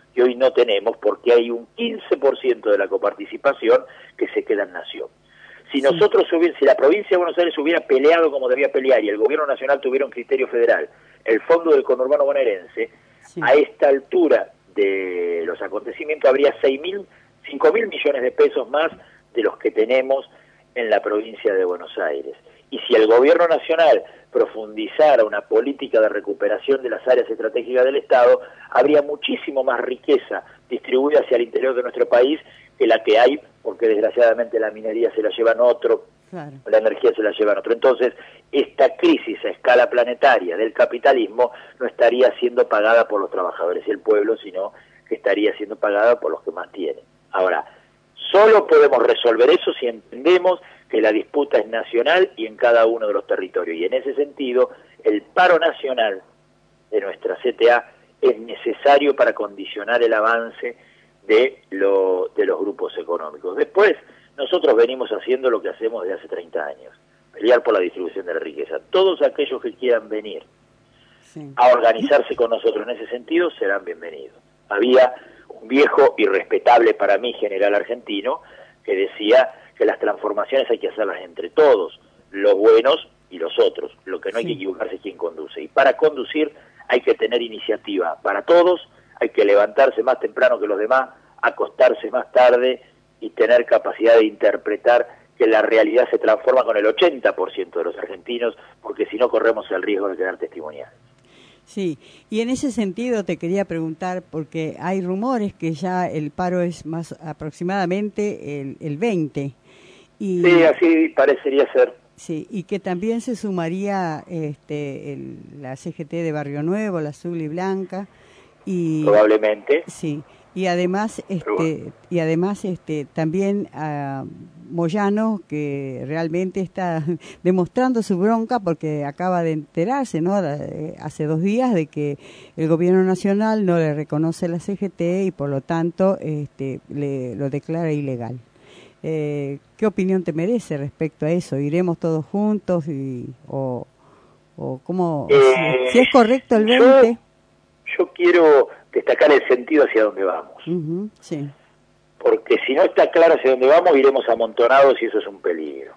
que hoy no tenemos porque hay un quince por ciento de la coparticipación que se queda en Nación. Si nosotros hubiera, si la provincia de Buenos Aires hubiera peleado como debía pelear y el gobierno nacional tuviera un criterio federal, el fondo del conurbano bonaerense, sí. a esta altura de los acontecimientos habría seis mil, cinco mil millones de pesos más de los que tenemos en la provincia de Buenos Aires. Y si el gobierno nacional profundizara una política de recuperación de las áreas estratégicas del Estado, habría muchísimo más riqueza distribuida hacia el interior de nuestro país que la que hay, porque desgraciadamente la minería se la llevan otro, claro. la energía se la llevan otro. Entonces, esta crisis a escala planetaria del capitalismo no estaría siendo pagada por los trabajadores y el pueblo, sino que estaría siendo pagada por los que más tienen. Ahora, solo podemos resolver eso si entendemos que la disputa es nacional y en cada uno de los territorios. Y en ese sentido, el paro nacional de nuestra C T A es necesario para condicionar el avance de, lo, de los grupos económicos. Después, nosotros venimos haciendo lo que hacemos desde hace treinta años, pelear por la distribución de la riqueza. Todos aquellos que quieran venir sí. a organizarse con nosotros en ese sentido serán bienvenidos. Había un viejo y respetable para mí general argentino que decía que las transformaciones hay que hacerlas entre todos, los buenos y los otros. Lo que no hay sí. que equivocarse es quien conduce. Y para conducir hay que tener iniciativa para todos, hay que levantarse más temprano que los demás, acostarse más tarde y tener capacidad de interpretar que la realidad se transforma con el ochenta por ciento de los argentinos, porque si no corremos el riesgo de quedar testimoniales. Sí, y en ese sentido te quería preguntar, porque hay rumores que ya el paro es más aproximadamente el, el veinte. Y, sí, así parecería ser. Sí, y que también se sumaría este, el, la C G T de Barrio Nuevo, la Azul y Blanca. Y, probablemente. Sí, y además, este, y además este, también a Moyano, que realmente está demostrando su bronca porque acaba de enterarse, ¿no? Hace dos días de que el gobierno nacional no le reconoce la C G T y por lo tanto este, le, lo declara ilegal. Eh, ¿Qué opinión te merece respecto a eso? ¿Iremos todos juntos y, o, o cómo? Eh, si, si es correcto el veinte. Yo, yo quiero destacar el sentido hacia dónde vamos. Uh-huh, sí. Porque si no está claro hacia dónde vamos, iremos amontonados y eso es un peligro.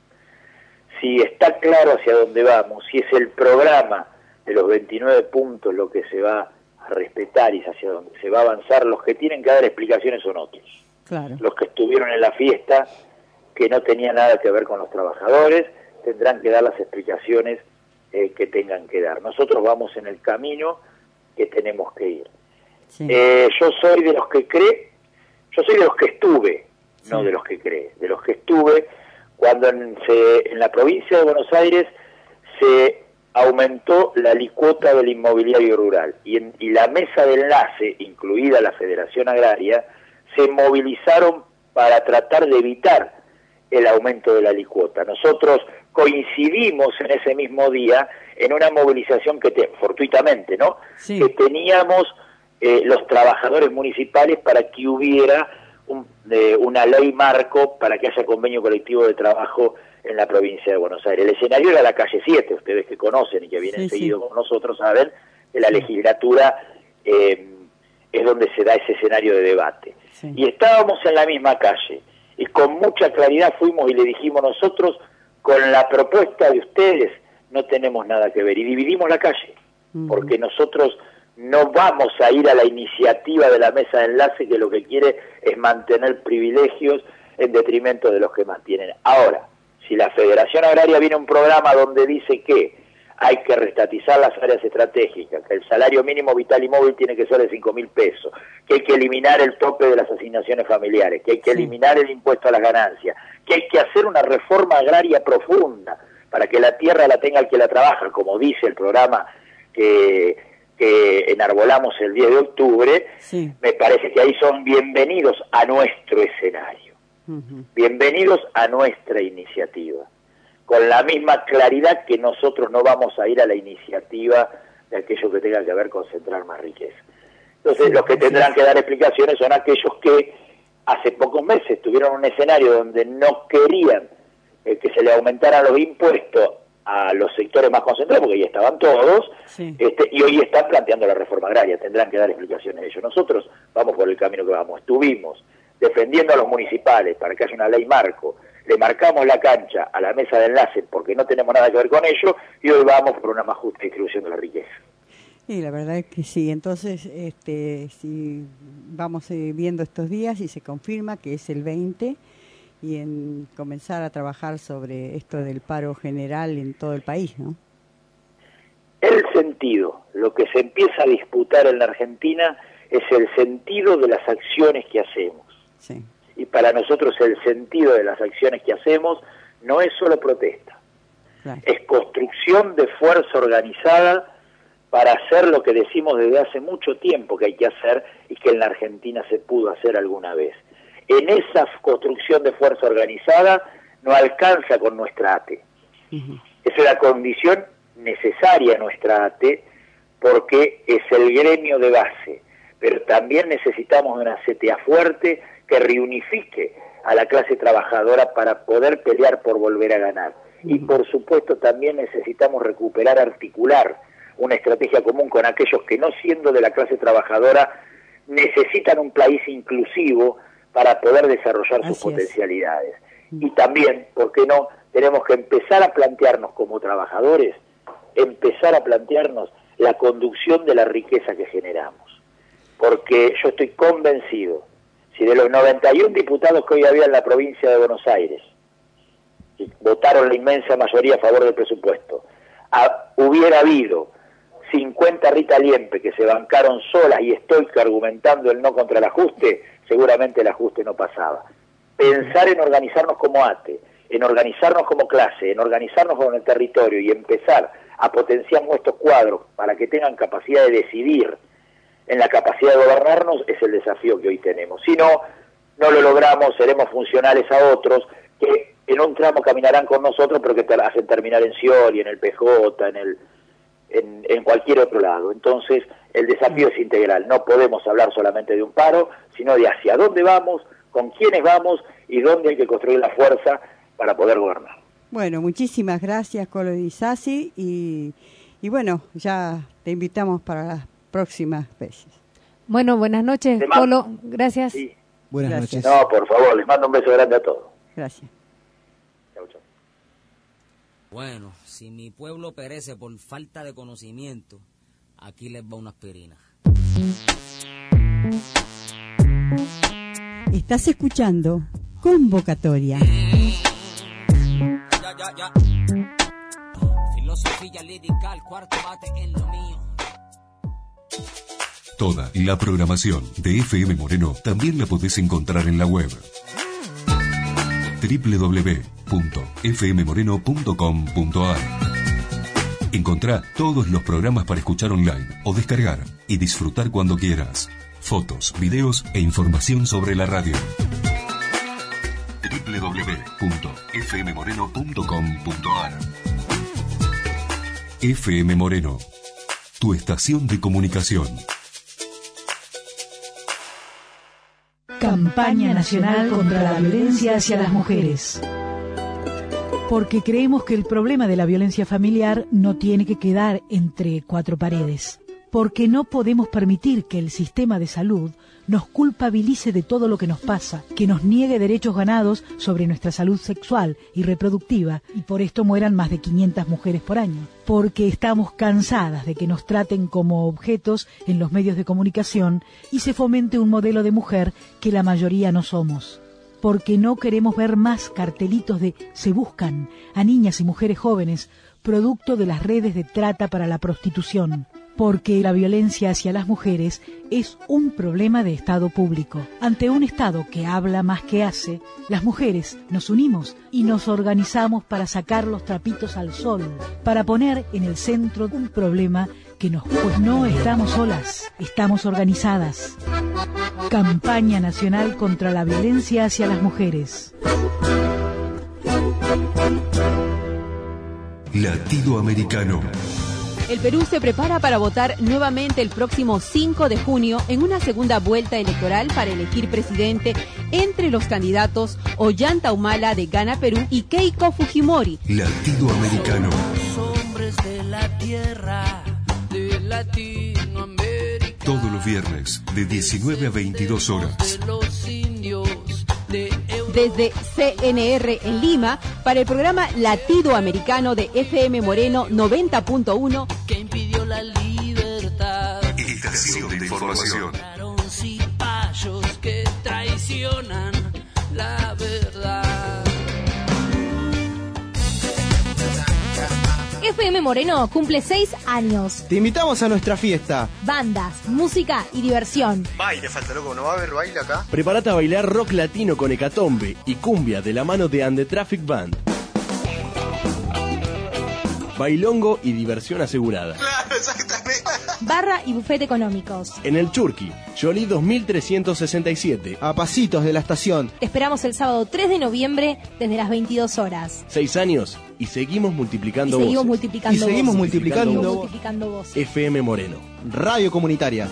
Si está claro hacia dónde vamos, si es el programa de los veintinueve puntos lo que se va a respetar y hacia dónde se va a avanzar, los que tienen que dar explicaciones son otros. Claro. Los que estuvieron en la fiesta, que no tenía nada que ver con los trabajadores, tendrán que dar las explicaciones eh, que tengan que dar. Nosotros vamos en el camino que tenemos que ir. Sí. Eh, yo soy de los que cree, yo soy de los que estuve, sí. no de los que cree, de los que estuve cuando en, se, en la provincia de Buenos Aires se aumentó la alicuota del inmobiliario rural y, en, y la mesa de enlace, incluida la Federación Agraria, se movilizaron para tratar de evitar el aumento de la alicuota. Nosotros coincidimos en ese mismo día en una movilización que, te, fortuitamente, ¿no? Sí. que teníamos eh, los trabajadores municipales para que hubiera un, eh, una ley marco para que haya convenio colectivo de trabajo en la provincia de Buenos Aires. El escenario era la calle siete, ustedes que conocen y que vienen sí, seguido sí. con nosotros saben que la legislatura eh, es donde se da ese escenario de debate. Sí. Y estábamos en la misma calle y con mucha claridad fuimos y le dijimos nosotros, con la propuesta de ustedes no tenemos nada que ver, y dividimos la calle, uh-huh. porque nosotros no vamos a ir a la iniciativa de la mesa de enlace que lo que quiere es mantener privilegios en detrimento de los que más tienen. Ahora, si la Federación Agraria viene a un programa donde dice que hay que restatizar las áreas estratégicas, que el salario mínimo vital y móvil tiene que ser de cinco mil pesos, que hay que eliminar el tope de las asignaciones familiares, que hay que sí. eliminar el impuesto a las ganancias, que hay que hacer una reforma agraria profunda para que la tierra la tenga el que la trabaja, como dice el programa que, que enarbolamos el diez de octubre, sí. me parece que ahí son bienvenidos a nuestro escenario, uh-huh. bienvenidos a nuestra iniciativa, con la misma claridad que nosotros no vamos a ir a la iniciativa de aquello que tenga que ver con centrar más riqueza. Entonces, sí, los que tendrán que dar explicaciones son aquellos que hace pocos meses tuvieron un escenario donde no querían eh, que se le aumentaran los impuestos a los sectores más concentrados, porque ahí estaban todos, Sí. este, y hoy están planteando la reforma agraria, tendrán que dar explicaciones de ello. Nosotros vamos por el camino que vamos, estuvimos defendiendo a los municipales para que haya una ley marco, le marcamos la cancha a la mesa de enlace porque no tenemos nada que ver con ello, y hoy vamos por una más justa distribución de la riqueza. Y la verdad es que sí. Entonces, este, si vamos eh, viendo estos días y se confirma que es el veinte, y en comenzar a trabajar sobre esto del paro general en todo el país, ¿no? El sentido, lo que se empieza a disputar en la Argentina es el sentido de las acciones que hacemos. Sí. Y para nosotros el sentido de las acciones que hacemos no es solo protesta, Claro. es construcción de fuerza organizada para hacer lo que decimos desde hace mucho tiempo que hay que hacer y que en la Argentina se pudo hacer alguna vez. En esa construcción de fuerza organizada no alcanza con nuestra A T E. Uh-huh. Es una condición necesaria nuestra A T E porque es el gremio de base, pero también necesitamos una C T A fuerte que reunifique a la clase trabajadora para poder pelear por volver a ganar. Y por supuesto también necesitamos recuperar, articular una estrategia común con aquellos que, no siendo de la clase trabajadora, necesitan un país inclusivo para poder desarrollar sus Así es. potencialidades. Y también, ¿por qué no?, tenemos que empezar a plantearnos como trabajadores, empezar a plantearnos la conducción de la riqueza que generamos. Porque yo estoy convencido, si de los noventa y uno diputados que hoy había en la provincia de Buenos Aires, y votaron la inmensa mayoría a favor del presupuesto, a, hubiera habido cincuenta Rita Liempe que se bancaron solas y estoica argumentando el no contra el ajuste, seguramente el ajuste no pasaba. Pensar en organizarnos como A T E, en organizarnos como clase, en organizarnos con el territorio y empezar a potenciar nuestros cuadros para que tengan capacidad de decidir en la capacidad de gobernarnos es el desafío que hoy tenemos. Si no, no lo logramos, seremos funcionales a otros que en un tramo caminarán con nosotros, pero que te hacen terminar en Scioli, en el P J, en el En, en cualquier otro lado. Entonces, el desafío es integral. No podemos hablar solamente de un paro, sino de hacia dónde vamos, con quiénes vamos y dónde hay que construir la fuerza para poder gobernar. Bueno, muchísimas gracias, Colo Di Sassi, y, y bueno, ya te invitamos para las próximas veces. Bueno, buenas noches, Te mando- Colo. Gracias. Sí. Buenas Gracias. noches. No, por favor, les mando un beso grande a todos. Gracias. Chau, chau. Bueno, si mi pueblo perece por falta de conocimiento, aquí les va una aspirina. Estás escuchando Convocatoria. Ya, ya, ya. Filosofía lírica, el cuarto bate en lo mío. Toda la programación de F M Moreno también la podés encontrar en la web doble u doble u doble u punto f m moreno punto com punto a r. Encontrá todos los programas para escuchar online o descargar y disfrutar cuando quieras. Fotos, videos e información sobre la radio. doble u doble u doble u punto f m moreno punto com punto a r. F M Moreno, tu estación de comunicación. Campaña Nacional contra la Violencia hacia las Mujeres. Porque creemos que el problema de la violencia familiar no tiene que quedar entre cuatro paredes. Porque no podemos permitir que el sistema de salud nos culpabilice de todo lo que nos pasa, que nos niegue derechos ganados sobre nuestra salud sexual y reproductiva, y por esto mueran más de quinientas mujeres por año. Porque estamos cansadas de que nos traten como objetos en los medios de comunicación y se fomente un modelo de mujer que la mayoría no somos. Porque no queremos ver más cartelitos de "se buscan" a niñas y mujeres jóvenes, producto de las redes de trata para la prostitución. Porque la violencia hacia las mujeres es un problema de Estado público. Ante un Estado que habla más que hace, las mujeres nos unimos y nos organizamos para sacar los trapitos al sol, para poner en el centro un problema que nos... Pues no estamos solas, estamos organizadas. Campaña Nacional contra la Violencia hacia las Mujeres. Latido Americano. El Perú se prepara para votar nuevamente el próximo cinco de junio en una segunda vuelta electoral para elegir presidente entre los candidatos Ollanta Humala de Gana Perú y Keiko Fujimori. Latido Americano. Hombres de la tierra de Latinoamérica. Todos los viernes, de diecinueve a veintidós horas. Los indios de Desde C N R en Lima, para el programa Latido Americano de F M Moreno noventa punto uno. que impidió la libertad. Estación de información. Cipayos que traicionan la verdad. F M Moreno cumple seis años. Te invitamos a nuestra fiesta. Bandas, música y diversión. Baile, falta loco, ¿no va a haber baile acá? Prepárate a bailar rock latino con hecatombe y cumbia de la mano de And the Traffic Band. Bailongo y diversión asegurada. Claro, exactamente. Barra y bufete económicos. En el Churqui, Jolie dos mil trescientos sesenta y siete, a pasitos de la estación. Te esperamos el sábado tres de noviembre desde las veintidós horas. Seis años y seguimos multiplicando Y seguimos voces. multiplicando Y seguimos voces. multiplicando, Seguimos voces. multiplicando voces. F M Moreno, radio comunitaria.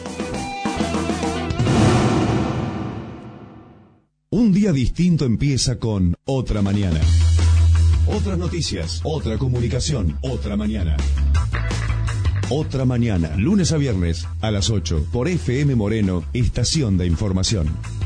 Un día distinto empieza con Otra Mañana. Otras noticias, otra comunicación, otra mañana. Otra Mañana, lunes a viernes a las ocho por F M Moreno, estación de información.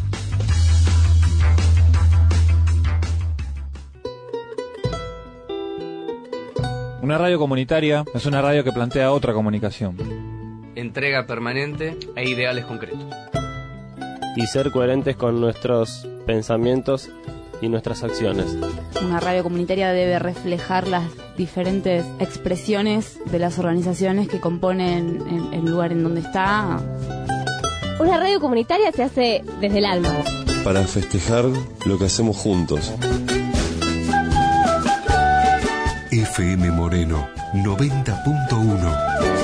Una radio comunitaria es una radio que plantea otra comunicación. Entrega permanente e ideales concretos. Y ser coherentes con nuestros pensamientos y nuestras acciones. Una radio comunitaria debe reflejar las diferentes expresiones de las organizaciones que componen el, el lugar en donde está. Una radio comunitaria se hace desde el alma. Para festejar lo que hacemos juntos. F M Moreno noventa punto uno.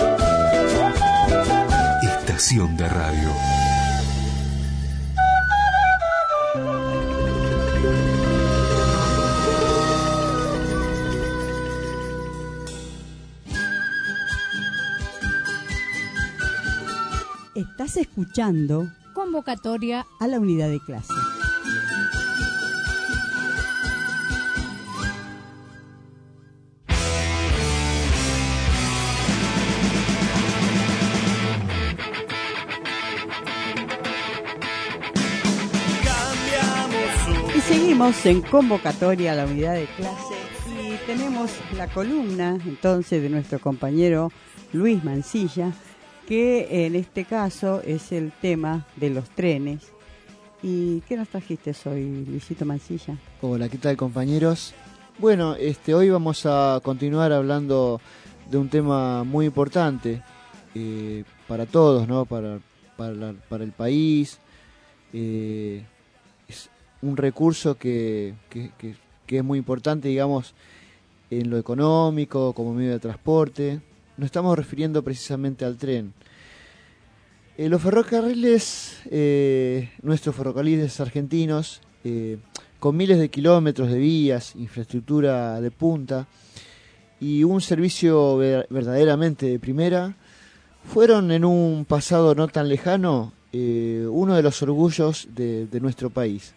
Estación de radio. Estás escuchando Convocatoria a la unidad de clase. Y seguimos en Convocatoria a la unidad de clase y tenemos la columna entonces de nuestro compañero Luis Mancilla, que en este caso es el tema de los trenes. ¿Y qué nos trajiste hoy, Luisito Mancilla? Hola, ¿qué tal, compañeros? Bueno, este, hoy vamos a continuar hablando de un tema muy importante eh, para todos, ¿no? Para, para, la- para el país. Eh, es un recurso que, que, que, que es muy importante, digamos, en lo económico, como medio de transporte. Nos estamos refiriendo precisamente al tren. Eh, los ferrocarriles, eh, nuestros ferrocarriles argentinos, eh, con miles de kilómetros de vías, infraestructura de punta y un servicio ver- verdaderamente de primera, fueron en un pasado no tan lejano eh, uno de los orgullos de, de nuestro país.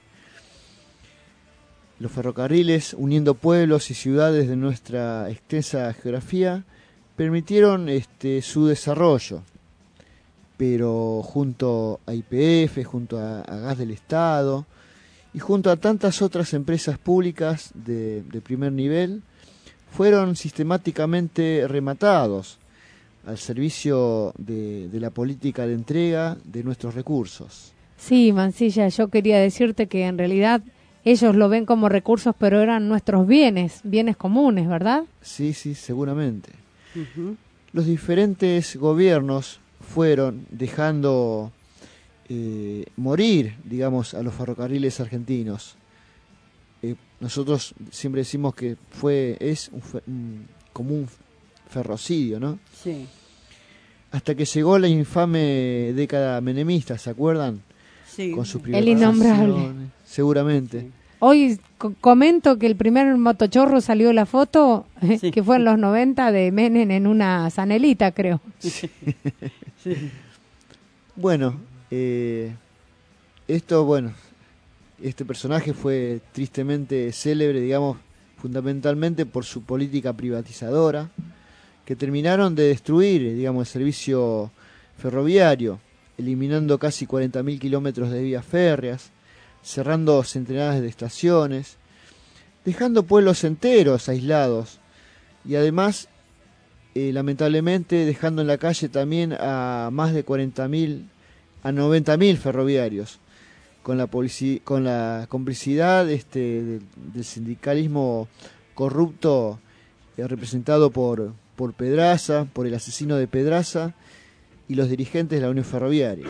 Los ferrocarriles, uniendo pueblos y ciudades de nuestra extensa geografía, permitieron este, su desarrollo, pero junto a Y P F, junto a, a Gas del Estado y junto a tantas otras empresas públicas de, de primer nivel, fueron sistemáticamente rematados al servicio de, de la política de entrega de nuestros recursos. Sí, Mancilla, yo quería decirte que en realidad ellos lo ven como recursos, pero eran nuestros bienes, bienes comunes, ¿verdad? Sí, sí, seguramente. Los diferentes gobiernos fueron dejando eh, morir, digamos, a los ferrocarriles argentinos. Eh, nosotros siempre decimos que fue es un, fe- un- como un ferrocidio, ¿no? Sí. Hasta que llegó la infame década menemista, ¿se acuerdan? Sí. Con sus El innombrable. privatizaciones, seguramente. Hoy co- comento que el primer motochorro salió la foto, sí. que fue en los noventa, de Menem en una zanelita, creo. Sí. Sí. Bueno, eh, esto, bueno, este personaje fue tristemente célebre, digamos, fundamentalmente por su política privatizadora, que terminaron de destruir, digamos, el servicio ferroviario, eliminando casi cuarenta mil kilómetros de vías férreas, cerrando centenares de estaciones, dejando pueblos enteros aislados y además, eh, lamentablemente, dejando en la calle también a más de cuarenta mil, a noventa mil ferroviarios, con la, polici- con la complicidad este, del, del sindicalismo corrupto eh, representado por, por Pedraza, por el asesino de Pedraza y los dirigentes de la Unión Ferroviaria.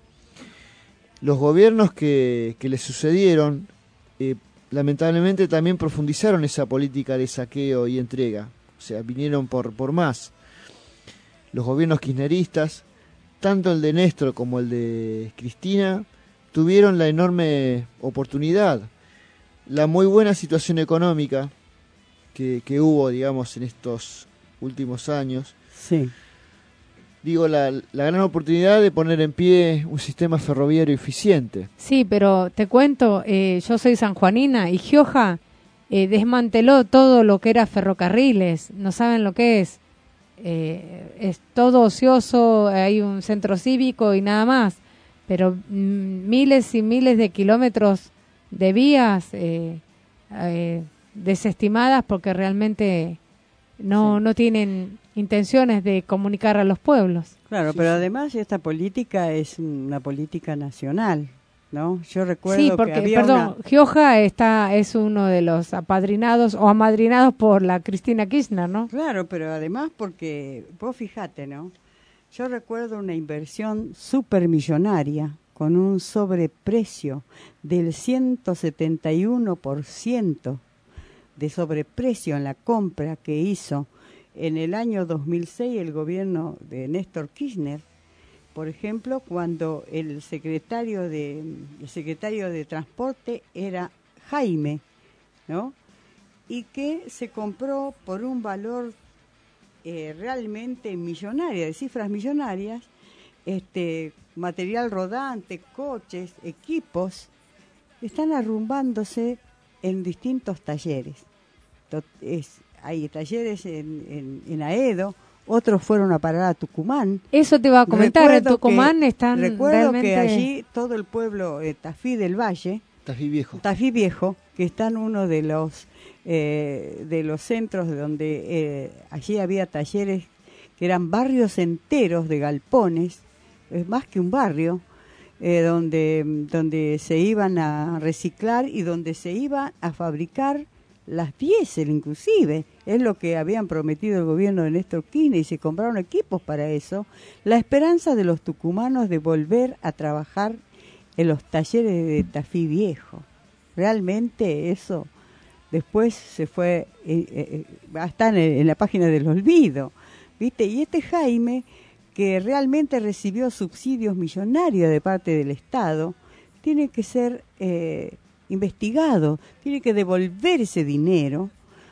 Los gobiernos que, que le sucedieron, eh, lamentablemente también profundizaron esa política de saqueo y entrega, o sea, vinieron por, por más. Los gobiernos kirchneristas, tanto el de Néstor como el de Cristina, tuvieron la enorme oportunidad, la muy buena situación económica que, que hubo, digamos, en estos últimos años. Sí. Digo, la, la gran oportunidad de poner en pie un sistema ferroviario eficiente. Sí, pero te cuento, eh, yo soy sanjuanina y Gioja eh, desmanteló todo lo que era ferrocarriles, no saben lo que es. Eh, es todo ocioso, hay un centro cívico y nada más, pero mm, miles y miles de kilómetros de vías eh, eh, desestimadas porque realmente no, sí. no tienen intenciones de comunicar a los pueblos. Claro, sí, pero sí. además esta política es una política nacional, ¿no? Yo recuerdo sí, porque, que había perdón, una... Gioja está, es uno de los apadrinados o amadrinados por la Cristina Kirchner, ¿no? Claro, pero además porque, vos fijate, ¿no? Yo recuerdo una inversión supermillonaria con un sobreprecio del ciento setenta y uno por ciento de sobreprecio en la compra que hizo en el año dos mil seis el gobierno de Néstor Kirchner, por ejemplo, cuando el secretario de el secretario de Transporte era Jaime, ¿no? Y que se compró por un valor eh, realmente millonario, de cifras millonarias, este material rodante, coches, equipos, están arrumbándose en distintos talleres. Es, hay talleres en, en, en Aedo, otros fueron a parar a Tucumán. Eso te iba a comentar, recuerdo en Tucumán que, están Recuerdo realmente... que allí todo el pueblo eh, Tafí del Valle, Tafí Viejo, Tafí Viejo, que está en uno de los eh, de los centros donde eh, allí había talleres que eran barrios enteros de galpones, es más que un barrio, eh, donde donde se iban a reciclar y donde se iba a fabricar las diésel inclusive, es lo que habían prometido el gobierno de Néstor Kirchner y se compraron equipos para eso. La esperanza de los tucumanos de volver a trabajar en los talleres de Tafí Viejo. Realmente eso después se fue, eh, eh, está en, en la página del olvido, ¿viste? Y este Jaime, que realmente recibió subsidios millonarios de parte del Estado, tiene que ser... Eh, investigado, tiene que devolver ese dinero,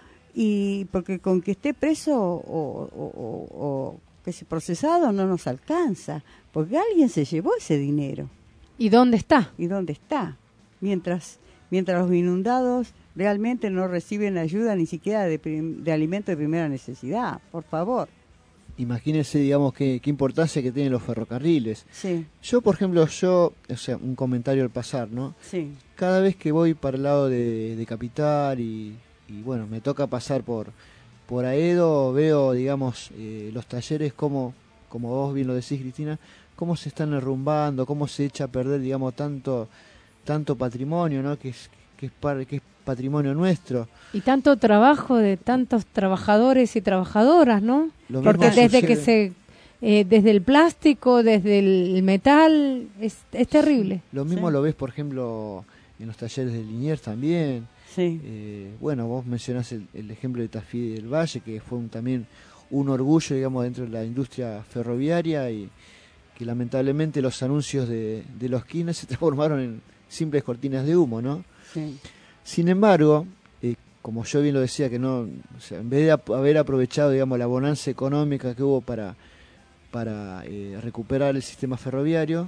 y porque con que esté preso o, o, o, o que sea procesado no nos alcanza, porque alguien se llevó ese dinero. ¿Y dónde está? ¿Y dónde está? Mientras mientras los inundados realmente no reciben ayuda ni siquiera de, de alimento de primera necesidad, por favor. Imagínense, digamos, qué, qué importancia que tienen los ferrocarriles. Sí. Yo, por ejemplo, yo, o sea, un comentario al pasar, ¿no? Sí. Cada vez que voy para el lado de, de Capital y, y, bueno, me toca pasar por por Aedo, veo, digamos, eh, los talleres como, como vos bien lo decís, Cristina, cómo se están derrumbando, cómo se echa a perder, digamos, tanto tanto patrimonio, ¿no? Que es, que es, par, que es patrimonio nuestro. Y tanto trabajo de tantos trabajadores y trabajadoras, ¿no? Lo Porque mismo desde sucede. que se... Eh, desde el plástico, desde el metal, es, es terrible. Lo mismo Sí. lo ves, por ejemplo, en los talleres de Liniers también. Sí. Eh, bueno, vos mencionás el, el ejemplo de Tafí del Valle, que fue un, también un orgullo, digamos, dentro de la industria ferroviaria, y que lamentablemente los anuncios de, de los Kirchner se transformaron en simples cortinas de humo, ¿no? Sí. Sin embargo, eh, como yo bien lo decía, que no, o sea, en vez de ap haber aprovechado, digamos, la bonanza económica que hubo para, para eh, recuperar el sistema ferroviario,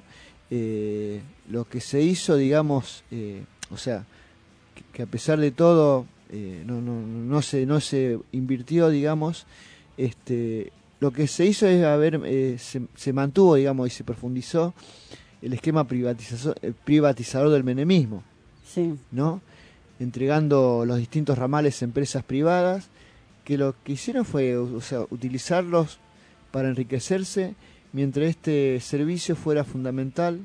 eh, lo que se hizo, digamos, eh, o sea, que, que a pesar de todo eh, no, no, no, se, no se invirtió, digamos, este, lo que se hizo es haber, eh, se, se mantuvo, digamos, y se profundizó el esquema privatizador, privatizador del menemismo, sí, ¿no? Entregando los distintos ramales a empresas privadas, que lo que hicieron fue, o sea, utilizarlos para enriquecerse, mientras este servicio fuera fundamental.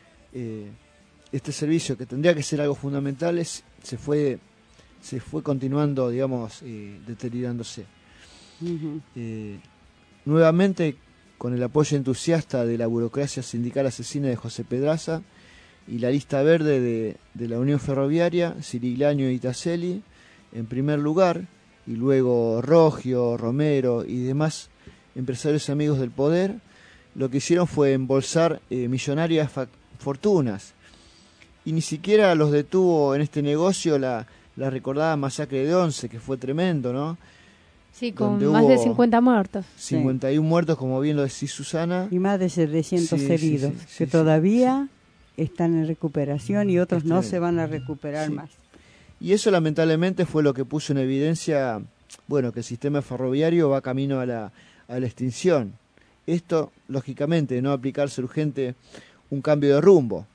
Eh, este servicio, que tendría que ser algo fundamental, es, se fue se fue continuando, digamos, eh, deteriorándose. Uh-huh. Eh, nuevamente, con el apoyo entusiasta de la burocracia sindical asesina de José Pedraza y la lista verde de, de la Unión Ferroviaria, Sirigliano y Tacelli en primer lugar, y luego Rogio, Romero y demás empresarios amigos del poder, lo que hicieron fue embolsar eh, millonarias fortunas, y ni siquiera los detuvo en este negocio la, la recordada masacre de Once, que fue tremendo, ¿no? Sí, con más de cincuenta muertos. cincuenta y uno sí. muertos, como bien lo decís, Susana. Y más de setecientos sí, heridos, sí, sí, que sí, todavía sí. están en recuperación y otros Este, no se van a recuperar sí. más. Y eso lamentablemente fue lo que puso en evidencia, bueno, que el sistema ferroviario va camino a la, a la extinción. Esto, lógicamente, de no aplicarse urgente un cambio de rumbo,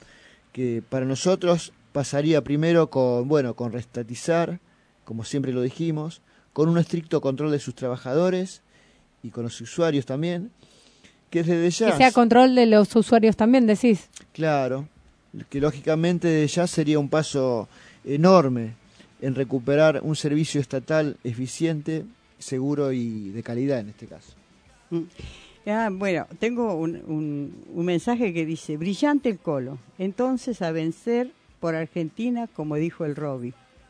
que para nosotros pasaría primero con, bueno, con reestatizar, como siempre lo dijimos, con un estricto control de sus trabajadores y con los usuarios también, que desde ya... Que sea control de los usuarios también, decís. Claro, que lógicamente desde ya sería un paso enorme en recuperar un servicio estatal eficiente, seguro y de calidad en este caso. Ah, bueno, tengo un, un, un mensaje que dice, brillante el Colo, entonces a vencer por Argentina, como dijo el Robbie.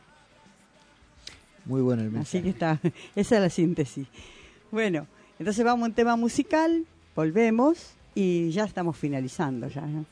Muy bueno el mensaje. Así que está, esa es la síntesis. Bueno, entonces vamos a un tema musical, volvemos y ya estamos finalizando ya, ¿no?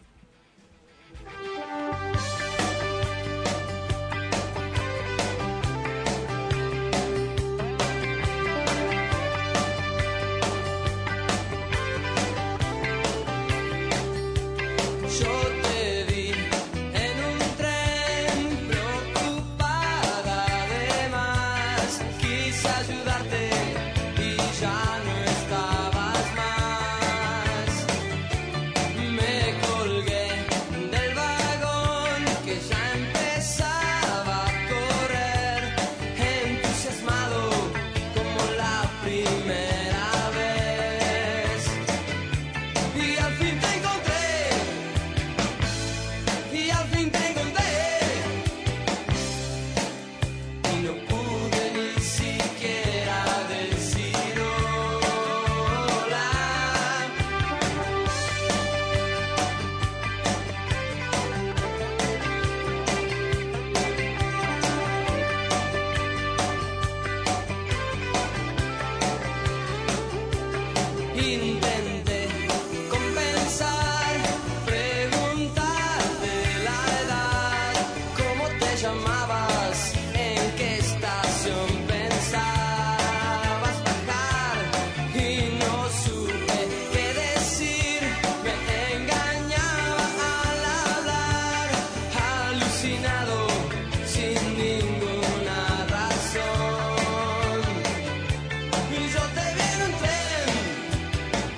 Y yo te vi en un tren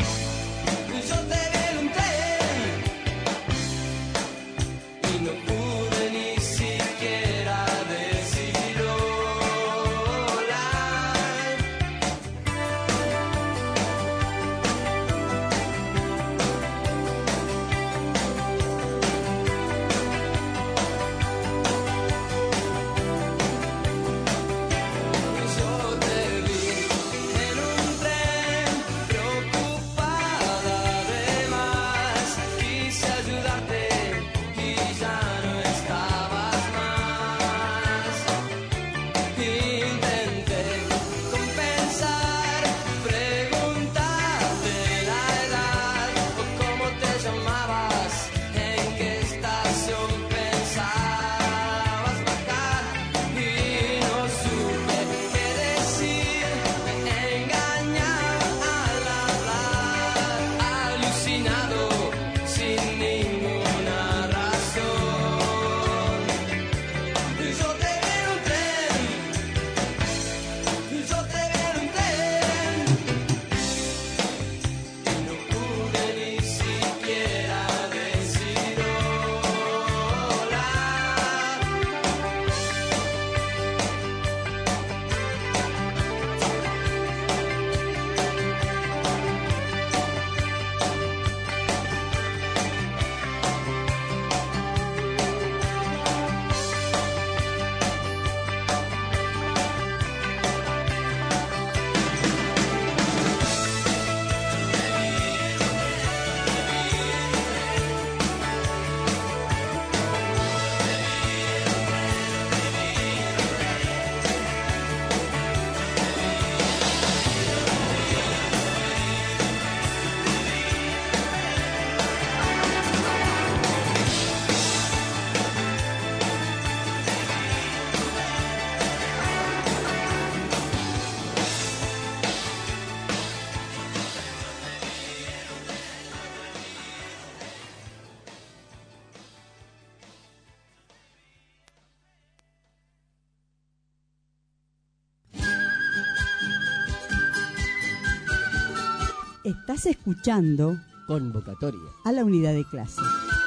Estás escuchando Convocatoria a la unidad de clase.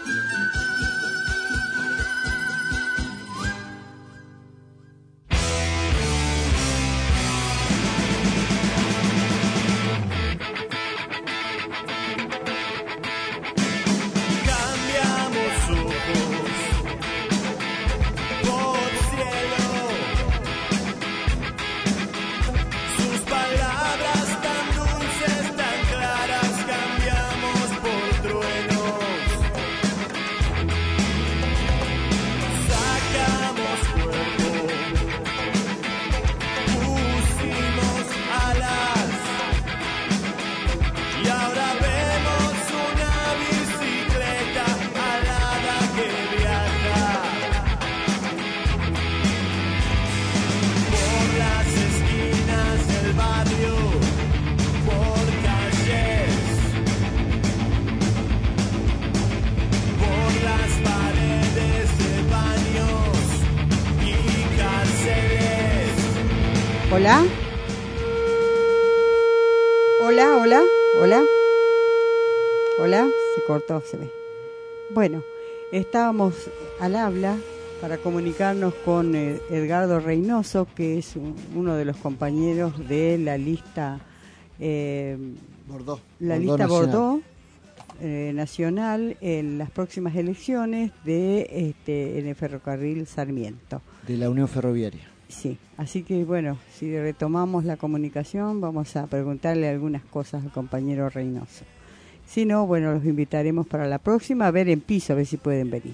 Hola. Hola, hola, hola. Hola, se cortó, se ve. Bueno, estábamos al habla para comunicarnos con eh, Edgardo Reynoso, que es un, uno de los compañeros de la lista eh, Bordeaux. la Bordeaux lista nacional. Bordeaux eh, nacional en las próximas elecciones de este en el ferrocarril Sarmiento. De la Unión Ferroviaria. Sí, así que bueno, si retomamos la comunicación vamos a preguntarle algunas cosas al compañero Reynoso. Si no, bueno, los invitaremos para la próxima a ver en piso, a ver si pueden venir.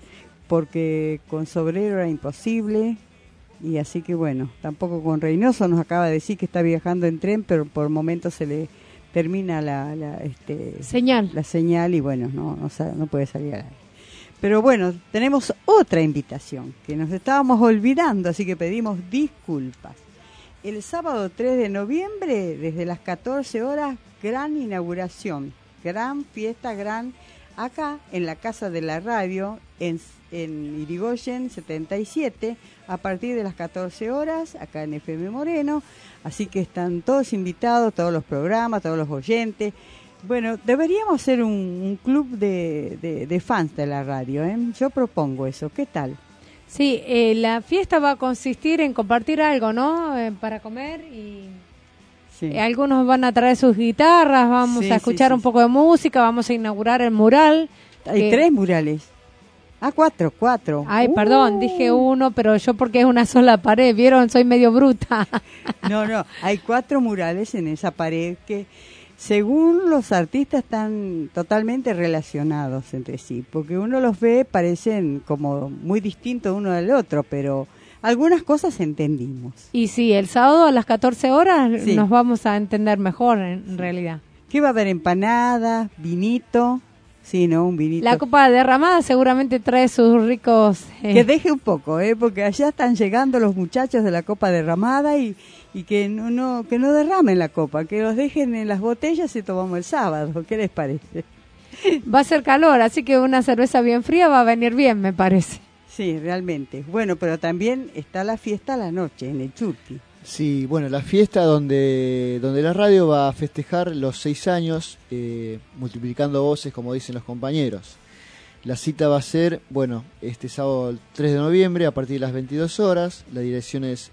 Porque con Sobrero era imposible y así que bueno, tampoco con Reynoso. Nos acaba de decir que está viajando en tren, pero por momentos se le termina la, la este, señal. La señal y bueno, no, no, no puede salir al aire. Pero bueno, tenemos otra invitación que nos estábamos olvidando, así que pedimos disculpas. El sábado tres de noviembre, desde las catorce horas, gran inauguración, gran fiesta, gran, acá en la Casa de la Radio, en, en Irigoyen setenta y siete, a partir de las catorce horas, acá en F M Moreno. Así que están todos invitados, todos los programas, todos los oyentes. Bueno, deberíamos ser un, un club de, de, de fans de la radio, ¿eh? Yo propongo eso. ¿Qué tal? Sí, eh, la fiesta va a consistir en compartir algo, ¿no? Eh, para comer y sí. eh, algunos van a traer sus guitarras, vamos sí, a escuchar sí, un sí. poco de música, vamos a inaugurar el mural. Hay que... tres murales. Ah, cuatro, cuatro. Ay, uh. perdón, dije uno, pero yo porque es una sola pared, ¿vieron? Soy medio bruta. No, no, hay cuatro murales en esa pared que... Según los artistas están totalmente relacionados entre sí, porque uno los ve, parecen como muy distintos uno del otro, pero algunas cosas entendimos. Y sí, el sábado a las catorce horas sí. nos vamos a entender mejor en sí. realidad. ¿Qué va a haber? Empanadas, vinito, sí, ¿no? Un vinito. La copa derramada seguramente trae sus ricos... Eh. Que deje un poco, ¿eh? Porque allá están llegando los muchachos de la copa derramada y... y que no, no que no derramen la copa, que los dejen en las botellas y tomamos el sábado. ¿Qué les parece? Va a ser calor, así que una cerveza bien fría va a venir bien, me parece. Sí, realmente. Bueno, pero también está la fiesta a la noche en el Churqui. Sí, bueno, la fiesta donde donde la radio va a festejar los seis años, eh, multiplicando voces, como dicen los compañeros. La cita va a ser, bueno, este sábado tres de noviembre a partir de las veintidós horas. La dirección es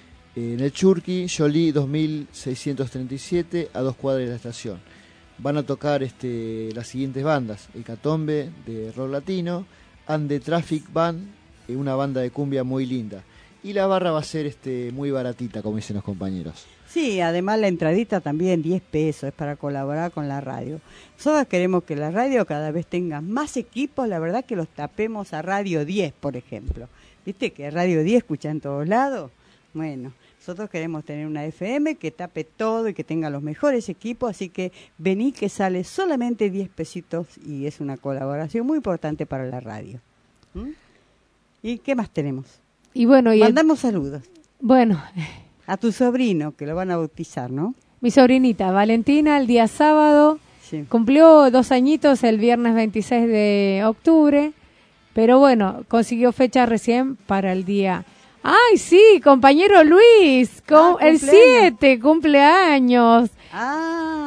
en el Churqui, Jolie dos mil seiscientos treinta y siete, a dos cuadras de la estación. Van a tocar este, las siguientes bandas: Hecatombe, de rock latino, And the Traffic Band, una banda de cumbia muy linda. Y la barra va a ser este, muy baratita, como dicen los compañeros. Sí, además la entradita también, diez pesos, es para colaborar con la radio. Nosotros queremos que la radio cada vez tenga más equipos, la verdad que los tapemos a Radio diez, por ejemplo. ¿Viste que Radio diez escucha en todos lados? Bueno, nosotros queremos tener una F M que tape todo y que tenga los mejores equipos, así que vení que sale solamente diez pesitos y es una colaboración muy importante para la radio. ¿Mm? ¿Y qué más tenemos? Y bueno, y mandamos el... saludos. Bueno, a tu sobrino que lo van a bautizar, ¿no? Mi sobrinita Valentina, el día sábado, sí. Cumplió dos añitos el viernes veintiséis de octubre, pero bueno, consiguió fecha recién para el día... ¡Ay, sí! Compañero Luis, com- ah, el siete, cumpleaños. Ah,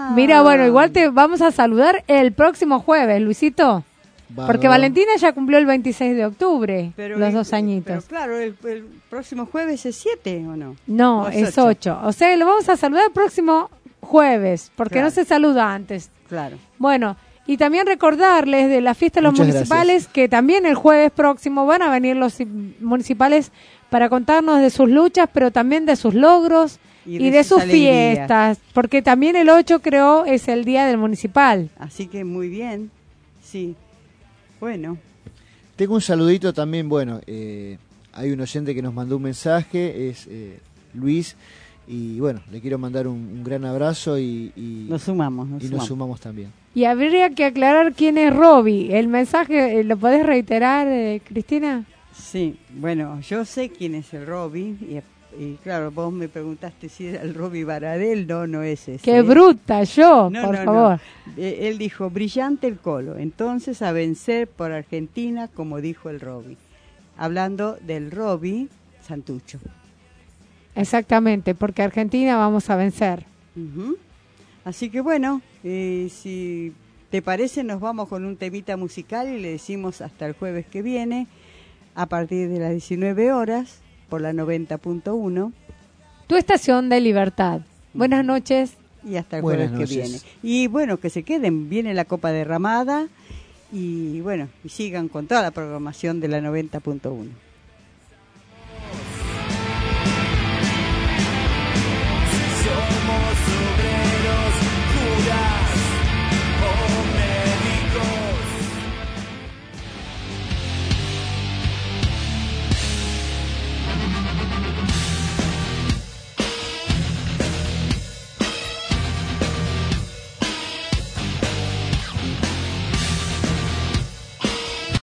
Ah. Mira, bueno, igual te vamos a saludar el próximo jueves, Luisito. Bárbaro. Porque Valentina ya cumplió el veintiséis de octubre, Pero los el- dos añitos. Pero claro, el, el próximo jueves es siete, ¿o no? No, ¿O es ocho? ocho. O sea, lo vamos a saludar el próximo jueves, porque Claro. no se saluda antes. Claro. Bueno, y también recordarles de la fiesta de los Muchas municipales que también el jueves próximo van a venir los i- municipales para contarnos de sus luchas, pero también de sus logros Y y, de de, sus sus alegrías. fiestas, porque también el ocho creo es el día del municipal. Así que muy bien, sí. Bueno, Tengo un saludito también, bueno, eh, hay un oyente que nos mandó un mensaje, es eh, Luis, y bueno, le quiero mandar un, un gran abrazo y, y nos sumamos, nos y sumamos. nos sumamos también. Y habría que aclarar quién es Robbie. El mensaje, eh, ¿lo podés reiterar, eh, Cristina? Sí, bueno, yo sé quién es el Robbie, y, y claro, vos me preguntaste si era el Robbie Baradel, no, no es ese. ¡Qué bruta yo, No, por no, favor! no. Eh, él dijo, brillante el Colo, entonces a vencer por Argentina, como dijo el Robbie. Hablando del Robbie Santucho. Exactamente, porque Argentina vamos a vencer. Ujú. Así que bueno, eh, si te parece nos vamos con un temita musical y le decimos hasta el jueves que viene, a partir de las diecinueve horas, por la noventa punto uno. Tu estación de libertad. Buenas noches. Y hasta el Buenas jueves que noches. viene. Y bueno, que se queden, viene la Copa Derramada y bueno, y sigan con toda la programación de la noventa punto uno.